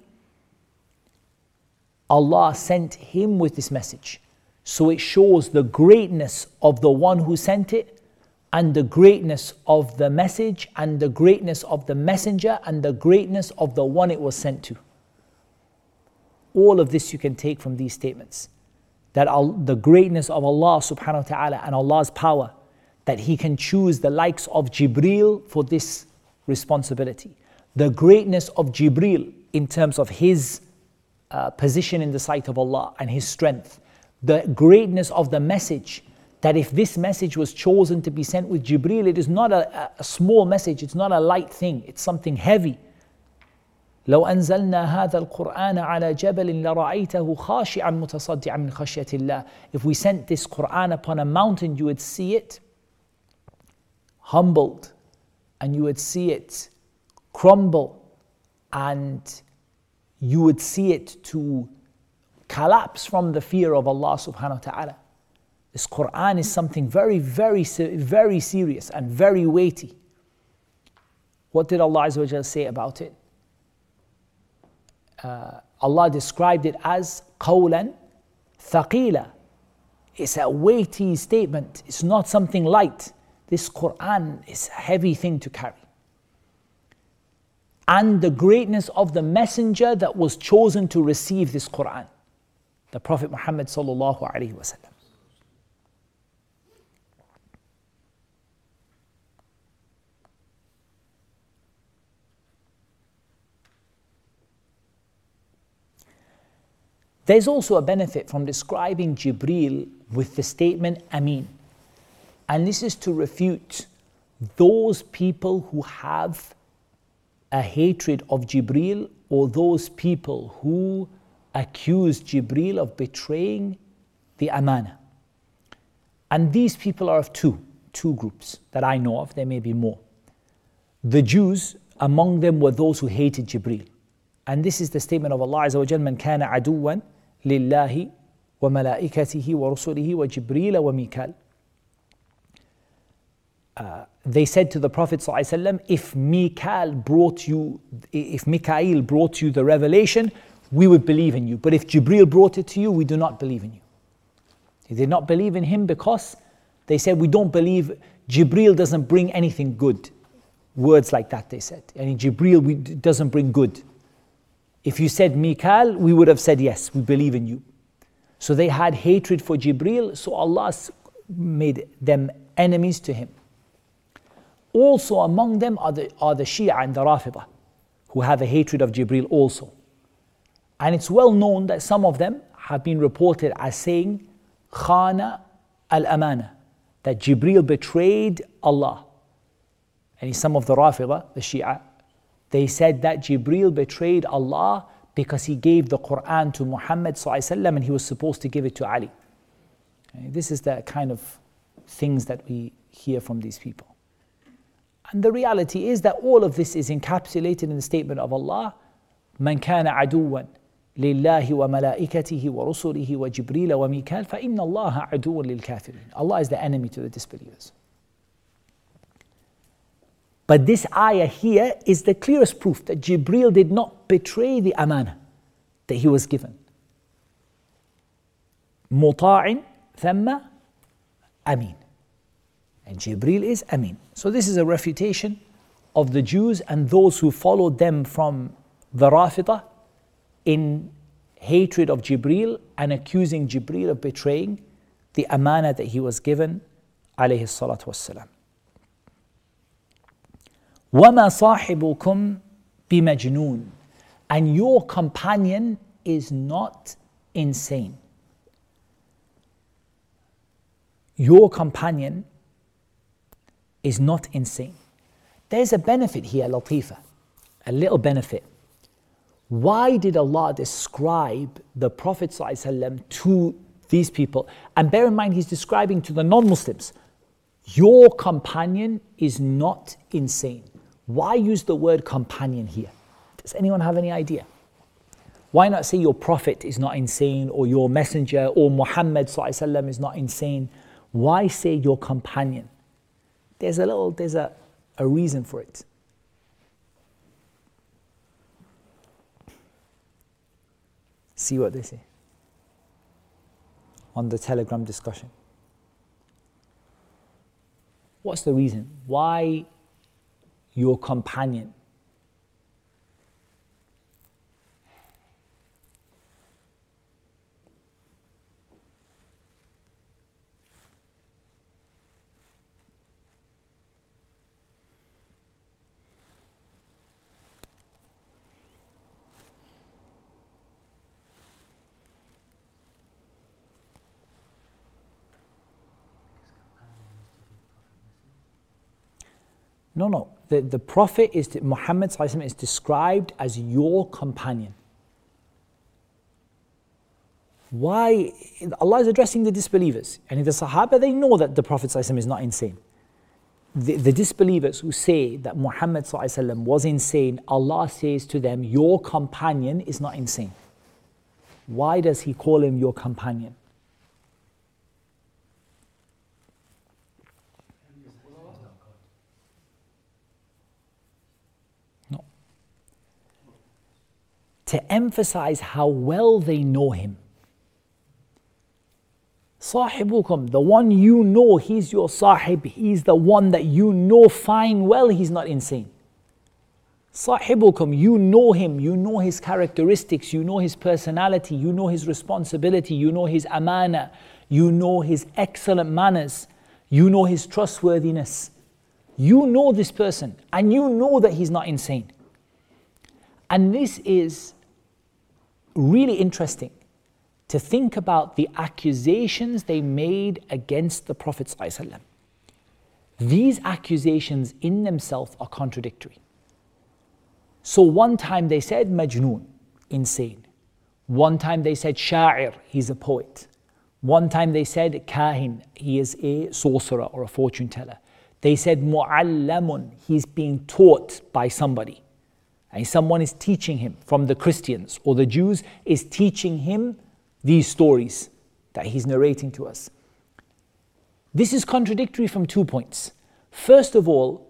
Allah sent Him with this message. So it shows the greatness of the one who sent it, and the greatness of the message, and the greatness of the messenger, and the greatness of the one it was sent to. All of this you can take from these statements. That the greatness of Allah subhanahu wa ta'ala and Allah's power, that He can choose the likes of Jibreel for this responsibility. The greatness of Jibreel in terms of his position in the sight of Allah and his strength. The greatness of the message, that if this message was chosen to be sent with Jibreel, it is not a small message, it's not a light thing, it's something heavy. لو أنزلنا هذا القرآن على جبل لرأيته خاشعا متصدعا من خشية الله. If we sent this Quran upon a mountain, you would see it humbled, and you would see it crumble, and you would see it to collapse from the fear of Allah subhanahu wa ta'ala. This Quran is something very, very, very serious and very weighty. What did Allah Azza wa Jalla say about it? Allah described it as قولا ثقيلا. It's a weighty statement. It's not something light. This Quran is a heavy thing to carry. And the greatness of the messenger that was chosen to receive this Quran, the Prophet Muhammad sallallahu alaihi wasallam. There's also a benefit from describing Jibreel with the statement Ameen. And this is to refute those people who have a hatred of Jibreel, or those people who accuse Jibreel of betraying the amana. And these people are of two groups that I know of. There may be more. The Jews, among them were those who hated Jibreel. And this is the statement of Allah Azza wa Jalla, مَنْ كَانَ عَدُوًّا لِلَّهِ وَمَلَائِكَتِهِ وَرُسُلِهِ وَجِبْرِيلَ وَمِيكَالَ. They said to the Prophet ﷺ, if Mikael brought you the revelation, we would believe in you. But if Jibreel brought it to you, we do not believe in you. They did not believe in him because they said, we don't believe, Jibreel doesn't bring anything good. Words like that they said. And Jibreel doesn't bring good. If you said Mikael, we would have said, yes, we believe in you. So they had hatred for Jibreel, so Allah made them enemies to him. Also among them are the Shia and the Rafidah, who have a hatred of Jibreel also. And it's well known that some of them have been reported as saying, Khana al-amana, that Jibreel betrayed Allah. And some of the Rafida, the Shia, they said that Jibreel betrayed Allah because he gave the Quran to Muhammad ﷺ and he was supposed to give it to Ali. This is the kind of things that we hear from these people. And the reality is that all of this is encapsulated in the statement of Allah, مَنْ كَانَ عَدُوًّا لِلَّهِ وَمَلَائِكَتِهِ وَرُسُلِهِ وَجِبْرِيلَ وَمِيكَالَ فَإِنَّ اللَّهَ عَدُوٌّ لِلْكَافِرِينَ. Allah is the enemy to the disbelievers. But this ayah here is the clearest proof that Jibreel did not betray the amana that he was given. مُطَاعٍ ثَمَّ أَمِينٌ. And Jibreel is Amin. So this is a refutation of the Jews and those who followed them from the Rafida in hatred of Jibreel and accusing Jibreel of betraying the amana that he was given, alayhi salatu wassalam. وَمَا صَاحِبُكُمْ بِمَجْنُونَ. And your companion is not insane. Your companion is not insane. There's a benefit here, Latifa, a little benefit. Why did Allah describe the Prophet ﷺ to these people? And bear in mind, he's describing to the non-Muslims, your companion is not insane. Why use the word companion here? Does anyone have any idea? Why not say your Prophet is not insane, or your messenger, or Muhammad ﷺ is not insane? Why say your companion? There's a reason for it. See what they say on the Telegram discussion. What's the reason? Why your companion? No. The Prophet Muhammad ﷺ is described as your companion. Why? Allah is addressing the disbelievers. And the Sahaba, they know that the Prophet ﷺ is not insane. The disbelievers who say that Muhammad ﷺ was insane, Allah says to them, your companion is not insane. Why does he call him your companion? To emphasize how well they know him. Sahibukum, the one you know, he's your sahib, he's the one that you know fine well, he's not insane. Sahibukum, you know him, you know his characteristics, you know his personality, you know his responsibility, you know his amana, you know his excellent manners, you know his trustworthiness. You know this person, and you know that he's not insane. And this is really interesting to think about the accusations they made against the Prophet ﷺ. These accusations in themselves are contradictory. So one time they said Majnoon, insane. One time they said Sha'ir, he's a poet. One time they said Kahin, he is a sorcerer or a fortune teller. They said Mu'allamun, he's being taught by somebody. And someone is teaching him from the Christians or the Jews is teaching him these stories that he's narrating to us. This is contradictory from 2 points. First of all,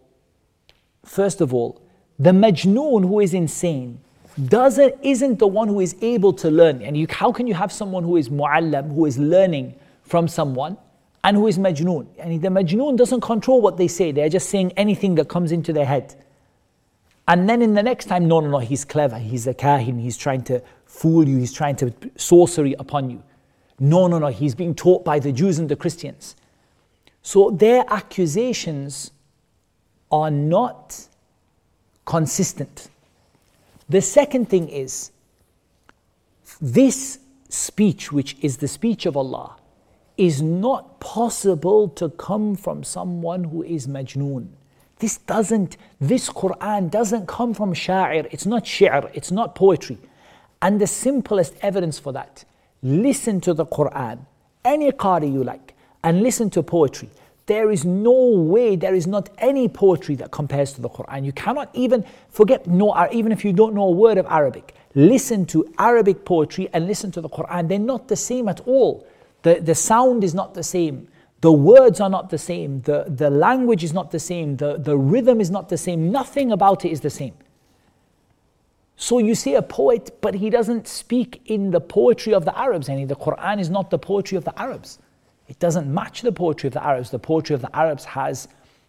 the Majnoon who is insane isn't the one who is able to learn. And how can you have someone who is Mu'allam, who is learning from someone, and who is Majnoon? And the Majnoon doesn't control what they say. They're just saying anything that comes into their head. And then in the next time, no, he's clever, he's a kahin, he's trying to fool you, he's trying to sorcery upon you. No, he's being taught by the Jews and the Christians. So their accusations are not consistent. The second thing is, this speech, which is the speech of Allah, is not possible to come from someone who is majnoon. This Quran doesn't come from sha'ir, it's not shi'r, it's not poetry. And the simplest evidence for that, listen to the Quran, any qari you like, and listen to poetry. There is no way, there is not any poetry that compares to the Quran. You cannot even even if you don't know a word of Arabic, listen to Arabic poetry and listen to the Quran. They're not the same at all. The sound is not the same. The words are not the same. The language is not the same. The rhythm is not the same. Nothing about it is the same. So you see a poet, but he doesn't speak in the poetry of the Arabs. The Quran is not the poetry of the Arabs. It doesn't match the poetry of the Arabs. The poetry of the Arabs has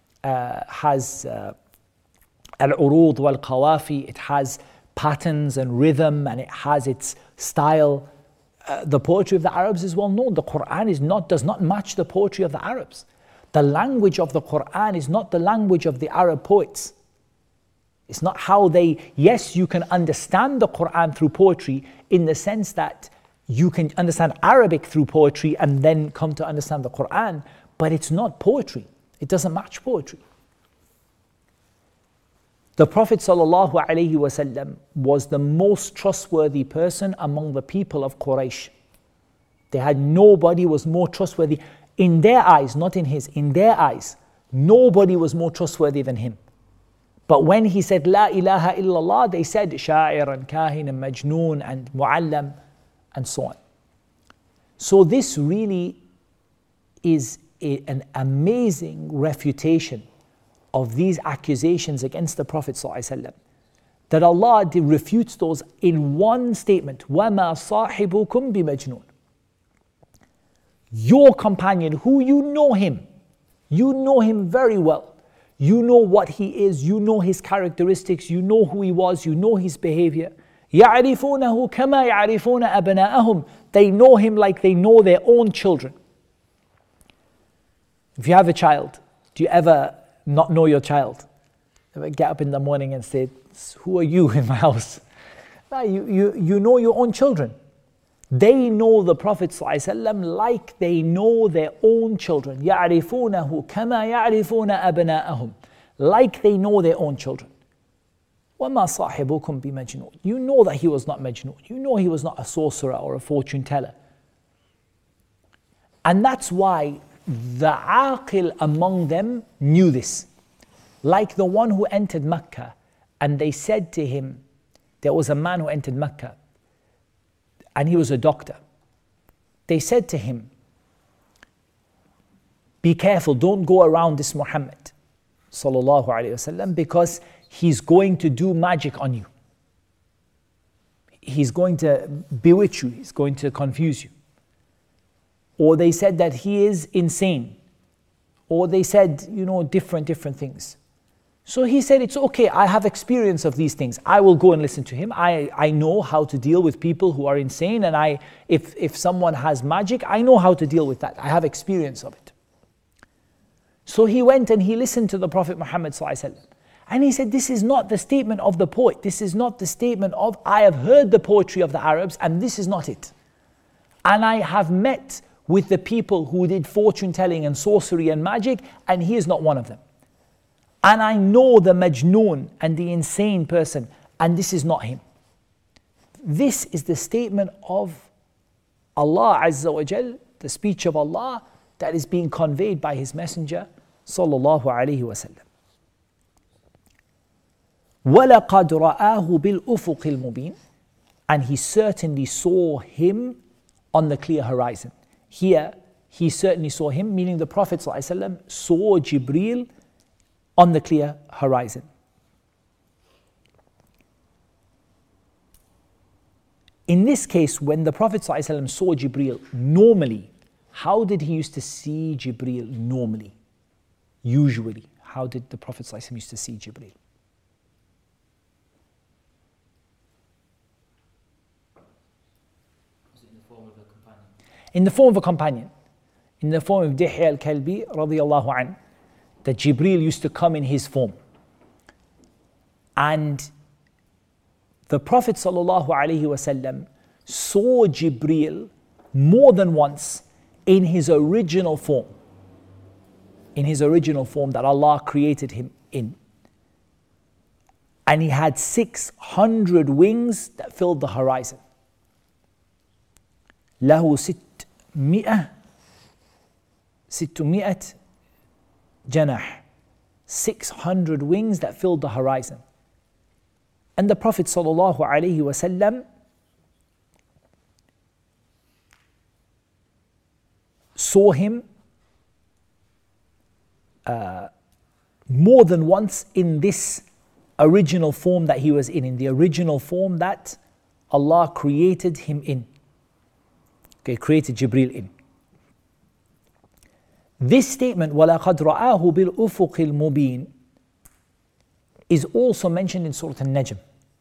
al-urud wal-qawafi. It has patterns and rhythm, and it has its style. The poetry of the Arabs is well known. The Quran does not match the poetry of the Arabs. The language of the Quran is not the language of the Arab poets. It's not how yes, you can understand the Quran through poetry in the sense that you can understand Arabic through poetry and then come to understand the Quran, but it's not poetry. It doesn't match poetry. The Prophet ﷺ was the most trustworthy person among the people of Quraysh. They had nobody was more trustworthy in their eyes, not in his, in their eyes. Nobody was more trustworthy than him. But when he said La ilaha illallah, they said sha'ir and kahin and majnoon and mu'allam and so on. So this really is an amazing refutation of these accusations against the Prophet ﷺ, that Allah refutes those in one statement, وَمَا صَاحِبُكُمْ بِمَجْنُونَ. Your companion, who you know him very well. You know what he is, you know his characteristics, you know who he was, you know his behavior. يَعْرِفُونَهُ كَمَا يَعْرِفُونَ أَبْنَاءَهُم. They know him like they know their own children. If you have a child, do you ever not know your child? Ever get up in the morning and say, who are you in my house? No, you know your own children. They know the Prophet ﷺ like they know their own children. يَعْرِفُونَهُ كَمَا يَعْرِفُونَ أَبْنَاءَهُم. Like they know their own children. وَمَا صَاحِبُكُمْ بِمَجْنُونَ. You know that he was not majnoon. You know he was not a sorcerer or a fortune teller. And that's why the aqil among them knew this. Like the one who entered Mecca, and they said to him, there was a man who entered Mecca, and he was a doctor. They said to him, be careful, don't go around this Muhammad sallallahu alaihi wasallam, because he's going to do magic on you. He's going to bewitch you, he's going to confuse you. Or they said that he is insane. Or they said, different things. So he said, it's okay, I have experience of these things. I will go and listen to him. I know how to deal with people who are insane, and if someone has magic, I know how to deal with that. I have experience of it. So he went and he listened to the Prophet Muhammad ﷺ. And he said, this is not the statement of the poet. This is not the statement of, I have heard the poetry of the Arabs, and this is not it. And I have met with the people who did fortune telling and sorcery and magic, and he is not one of them. And I know the majnoon and the insane person, and this is not him. This is the statement of Allah Azza wa Jal, the speech of Allah that is being conveyed by His Messenger sallallahu alaihi wasallam. وَلَقَدْ رَآهُ بِالْأُفُقِ الْمُبِينِ. And he certainly saw him on the clear horizon. Here, he certainly saw him, meaning the Prophet ﷺ saw Jibreel on the clear horizon. In this case, when the Prophet ﷺ saw Jibreel normally, how did he used to see Jibreel normally? Usually, how did the Prophet ﷺ used to see Jibreel? In the form of a companion, in the form of Dihya al-Kalbi radiyallahu anhu, that Jibreel used to come in his form. And The Prophet ﷺ saw Jibreel more than once in his original form. In his original form that Allah created him in. And he had 600 wings that filled the horizon. له 600 جناح, 600 wings that filled the horizon. And the Prophet ﷺ saw him more than once in this original form that he was in the original form that Allah created him in. Okay, created Jibreel in. This statement, وَلَقَدْ رَآهُ بِالْأُفُقِ الْمُبِينِ, is also mentioned in Surah An-Najm.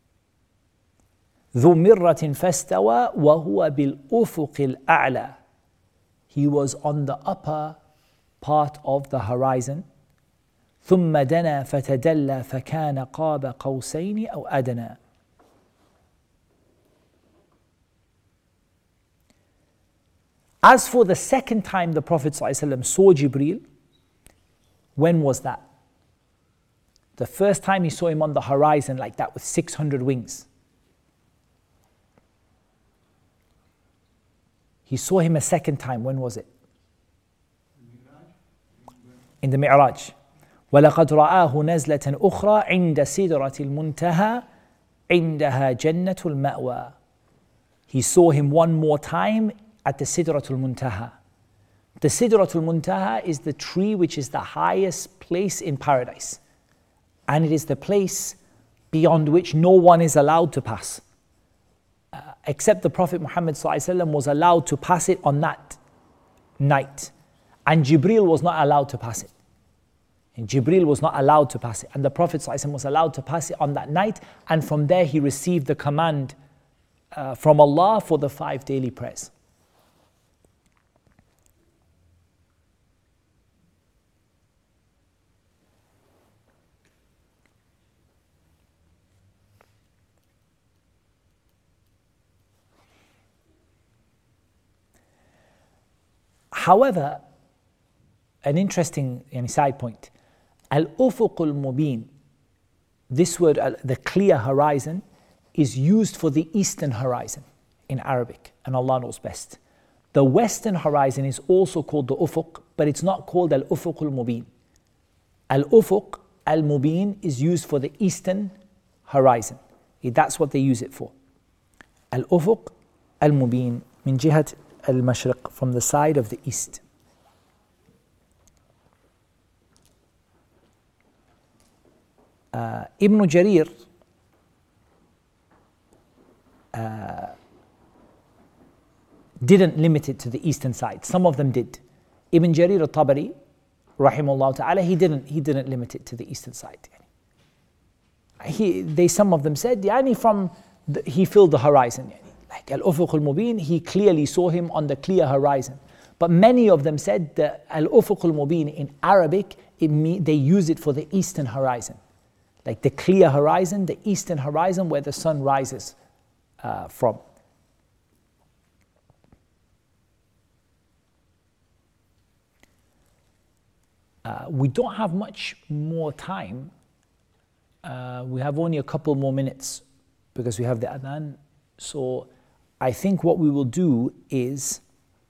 ذُو مِرَّةٍ فَاسْتَوَى وَهُوَ بِالْأُفُقِ الْأَعْلَى. He was on the upper part of the horizon. ثُمَّ دَنَا فَتَدَلَّى فَكَانَ قَابَ قَوْسَيْنِ أَوْ أَدْنَى. As for the second time the Prophet ﷺ saw Jibreel, when was that? The first time he saw him on the horizon like that with 600 wings. He saw him a second time, when was it? In the Mi'raj. وَلَقَدْ رَآهُ نَزْلَةً أُخْرَى عِنْدَ سِدْرَةِ الْمُنْتَهَى عِنْدَهَا جَنَّةُ الْمَأْوَى. He saw him one more time at the Sidratul Muntaha. The Sidratul Muntaha is the tree which is the highest place in paradise. And it is the place beyond which no one is allowed to pass. Except the Prophet Muhammad ﷺ was allowed to pass it on that night. And Jibreel was not allowed to pass it. And Jibreel was not allowed to pass it. And the Prophet ﷺ was allowed to pass it on that night. And from there he received the command from Allah for the 5 daily prayers. However, an interesting side point, al-ufuq al-mubin, this word, the clear horizon, is used for the eastern horizon in Arabic, and Allah knows best. The western horizon is also called the ufuq, but it's not called al-ufuq al-mubin. Al-ufuq al-mubin is used for the eastern horizon. That's what they use it for. Al-ufuq al-mubin min jihat al-mashriq, from the side of the east. Ibn Jarir didn't limit it to the eastern side. Some of them did. Ibn Jarir al-Tabari, rahimahullah ta'ala, he didn't limit it to the eastern side. Some of them said, he filled the horizon. Like al-ufuq al-mubin, he clearly saw him on the clear horizon. But many of them said that al-ufuq al-mubin in Arabic, they use it for the eastern horizon. Like the clear horizon, the eastern horizon where the sun rises from. We don't have much more time. We have only a couple more minutes because we have the adhan. So I think what we will do is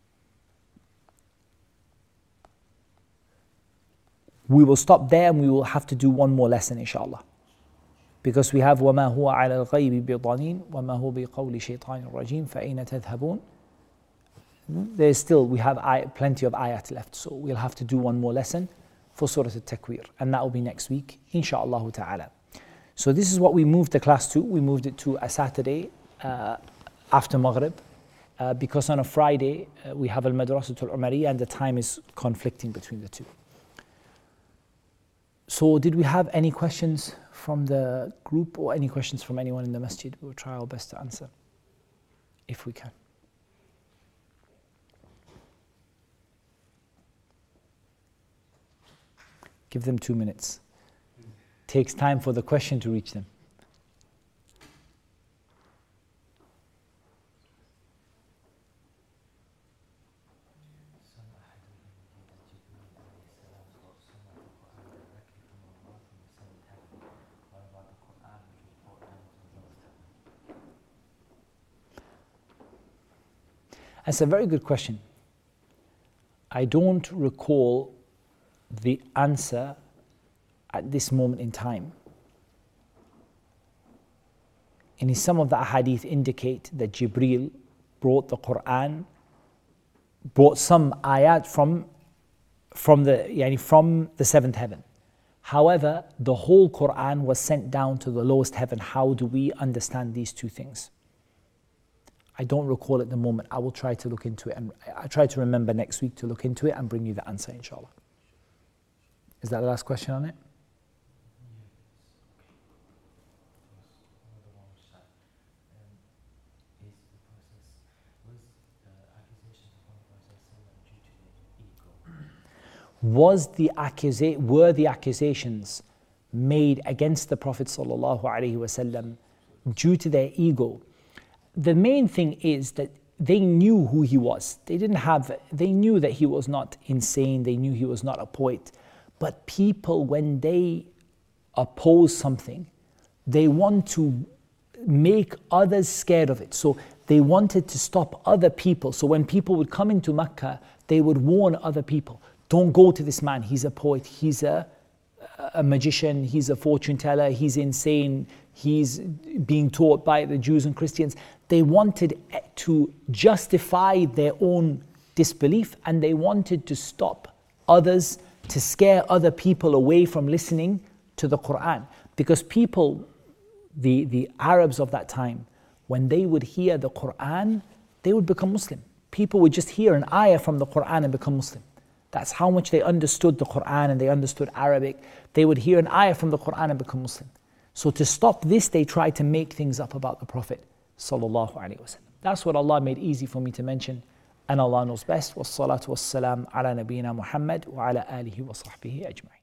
we will stop there and we will have to do one more lesson inshallah. Because we have وَمَا هُوَ عَلَى الْغَيْبِ بِضَنِينَ وَمَا هُوَ بِقَوْلِ شَيْطَانٍ رَجِيمٍ فَأَيْنَ تَذْهَبُونَ. We have plenty of ayat left, so we'll have to do one more lesson for Surah Al-Takwir, and that will be next week inshallah ta'ala. So this is what we moved the class to. We moved it to a Saturday after Maghrib, because on a Friday we have Al-Madrasatul Umariyya and the time is conflicting between the two. So did we have any questions from the group or any questions from anyone in the masjid? We'll try our best to answer if we can. Give them 2 minutes. Takes time for the question to reach them. That's a very good question. I don't recall the answer at this moment in time. And some of the ahadith indicate that Jibreel brought the Quran, brought some ayat from the seventh heaven. However, the whole Quran was sent down to the lowest heaven. How do we understand these two things? I don't recall at the moment. I will try to look into it, and I try to remember next week to look into it and bring you the answer, inshallah. Is that the last question on it? Were the accusations made against the Prophet ﷺ due to their ego? The main thing is that they knew who he was. They knew that he was not insane. They knew he was not a poet. But people, when they oppose something, they want to make others scared of it. So they wanted to stop other people. So when people would come into Mecca, they would warn other people, don't go to this man, he's a poet, he's a magician, he's a fortune teller, he's insane, he's being taught by the Jews and Christians. They wanted to justify their own disbelief, and they wanted to stop others, to scare other people away from listening to the Quran. Because people, the Arabs of that time, when they would hear the Quran, they would become Muslim. People would just hear an ayah from the Quran and become Muslim. That's how much they understood the Quran and they understood Arabic. They would hear an ayah from the Quran and become Muslim. So to stop this, they tried to make things up about the Prophet sallallahu alaihi wasallam. That's what Allah made easy for me to mention. And Allah knows best. Wassalatu wassalam ala nabiyyina Muhammad wa ala alihi wa sahbihi ajma'in.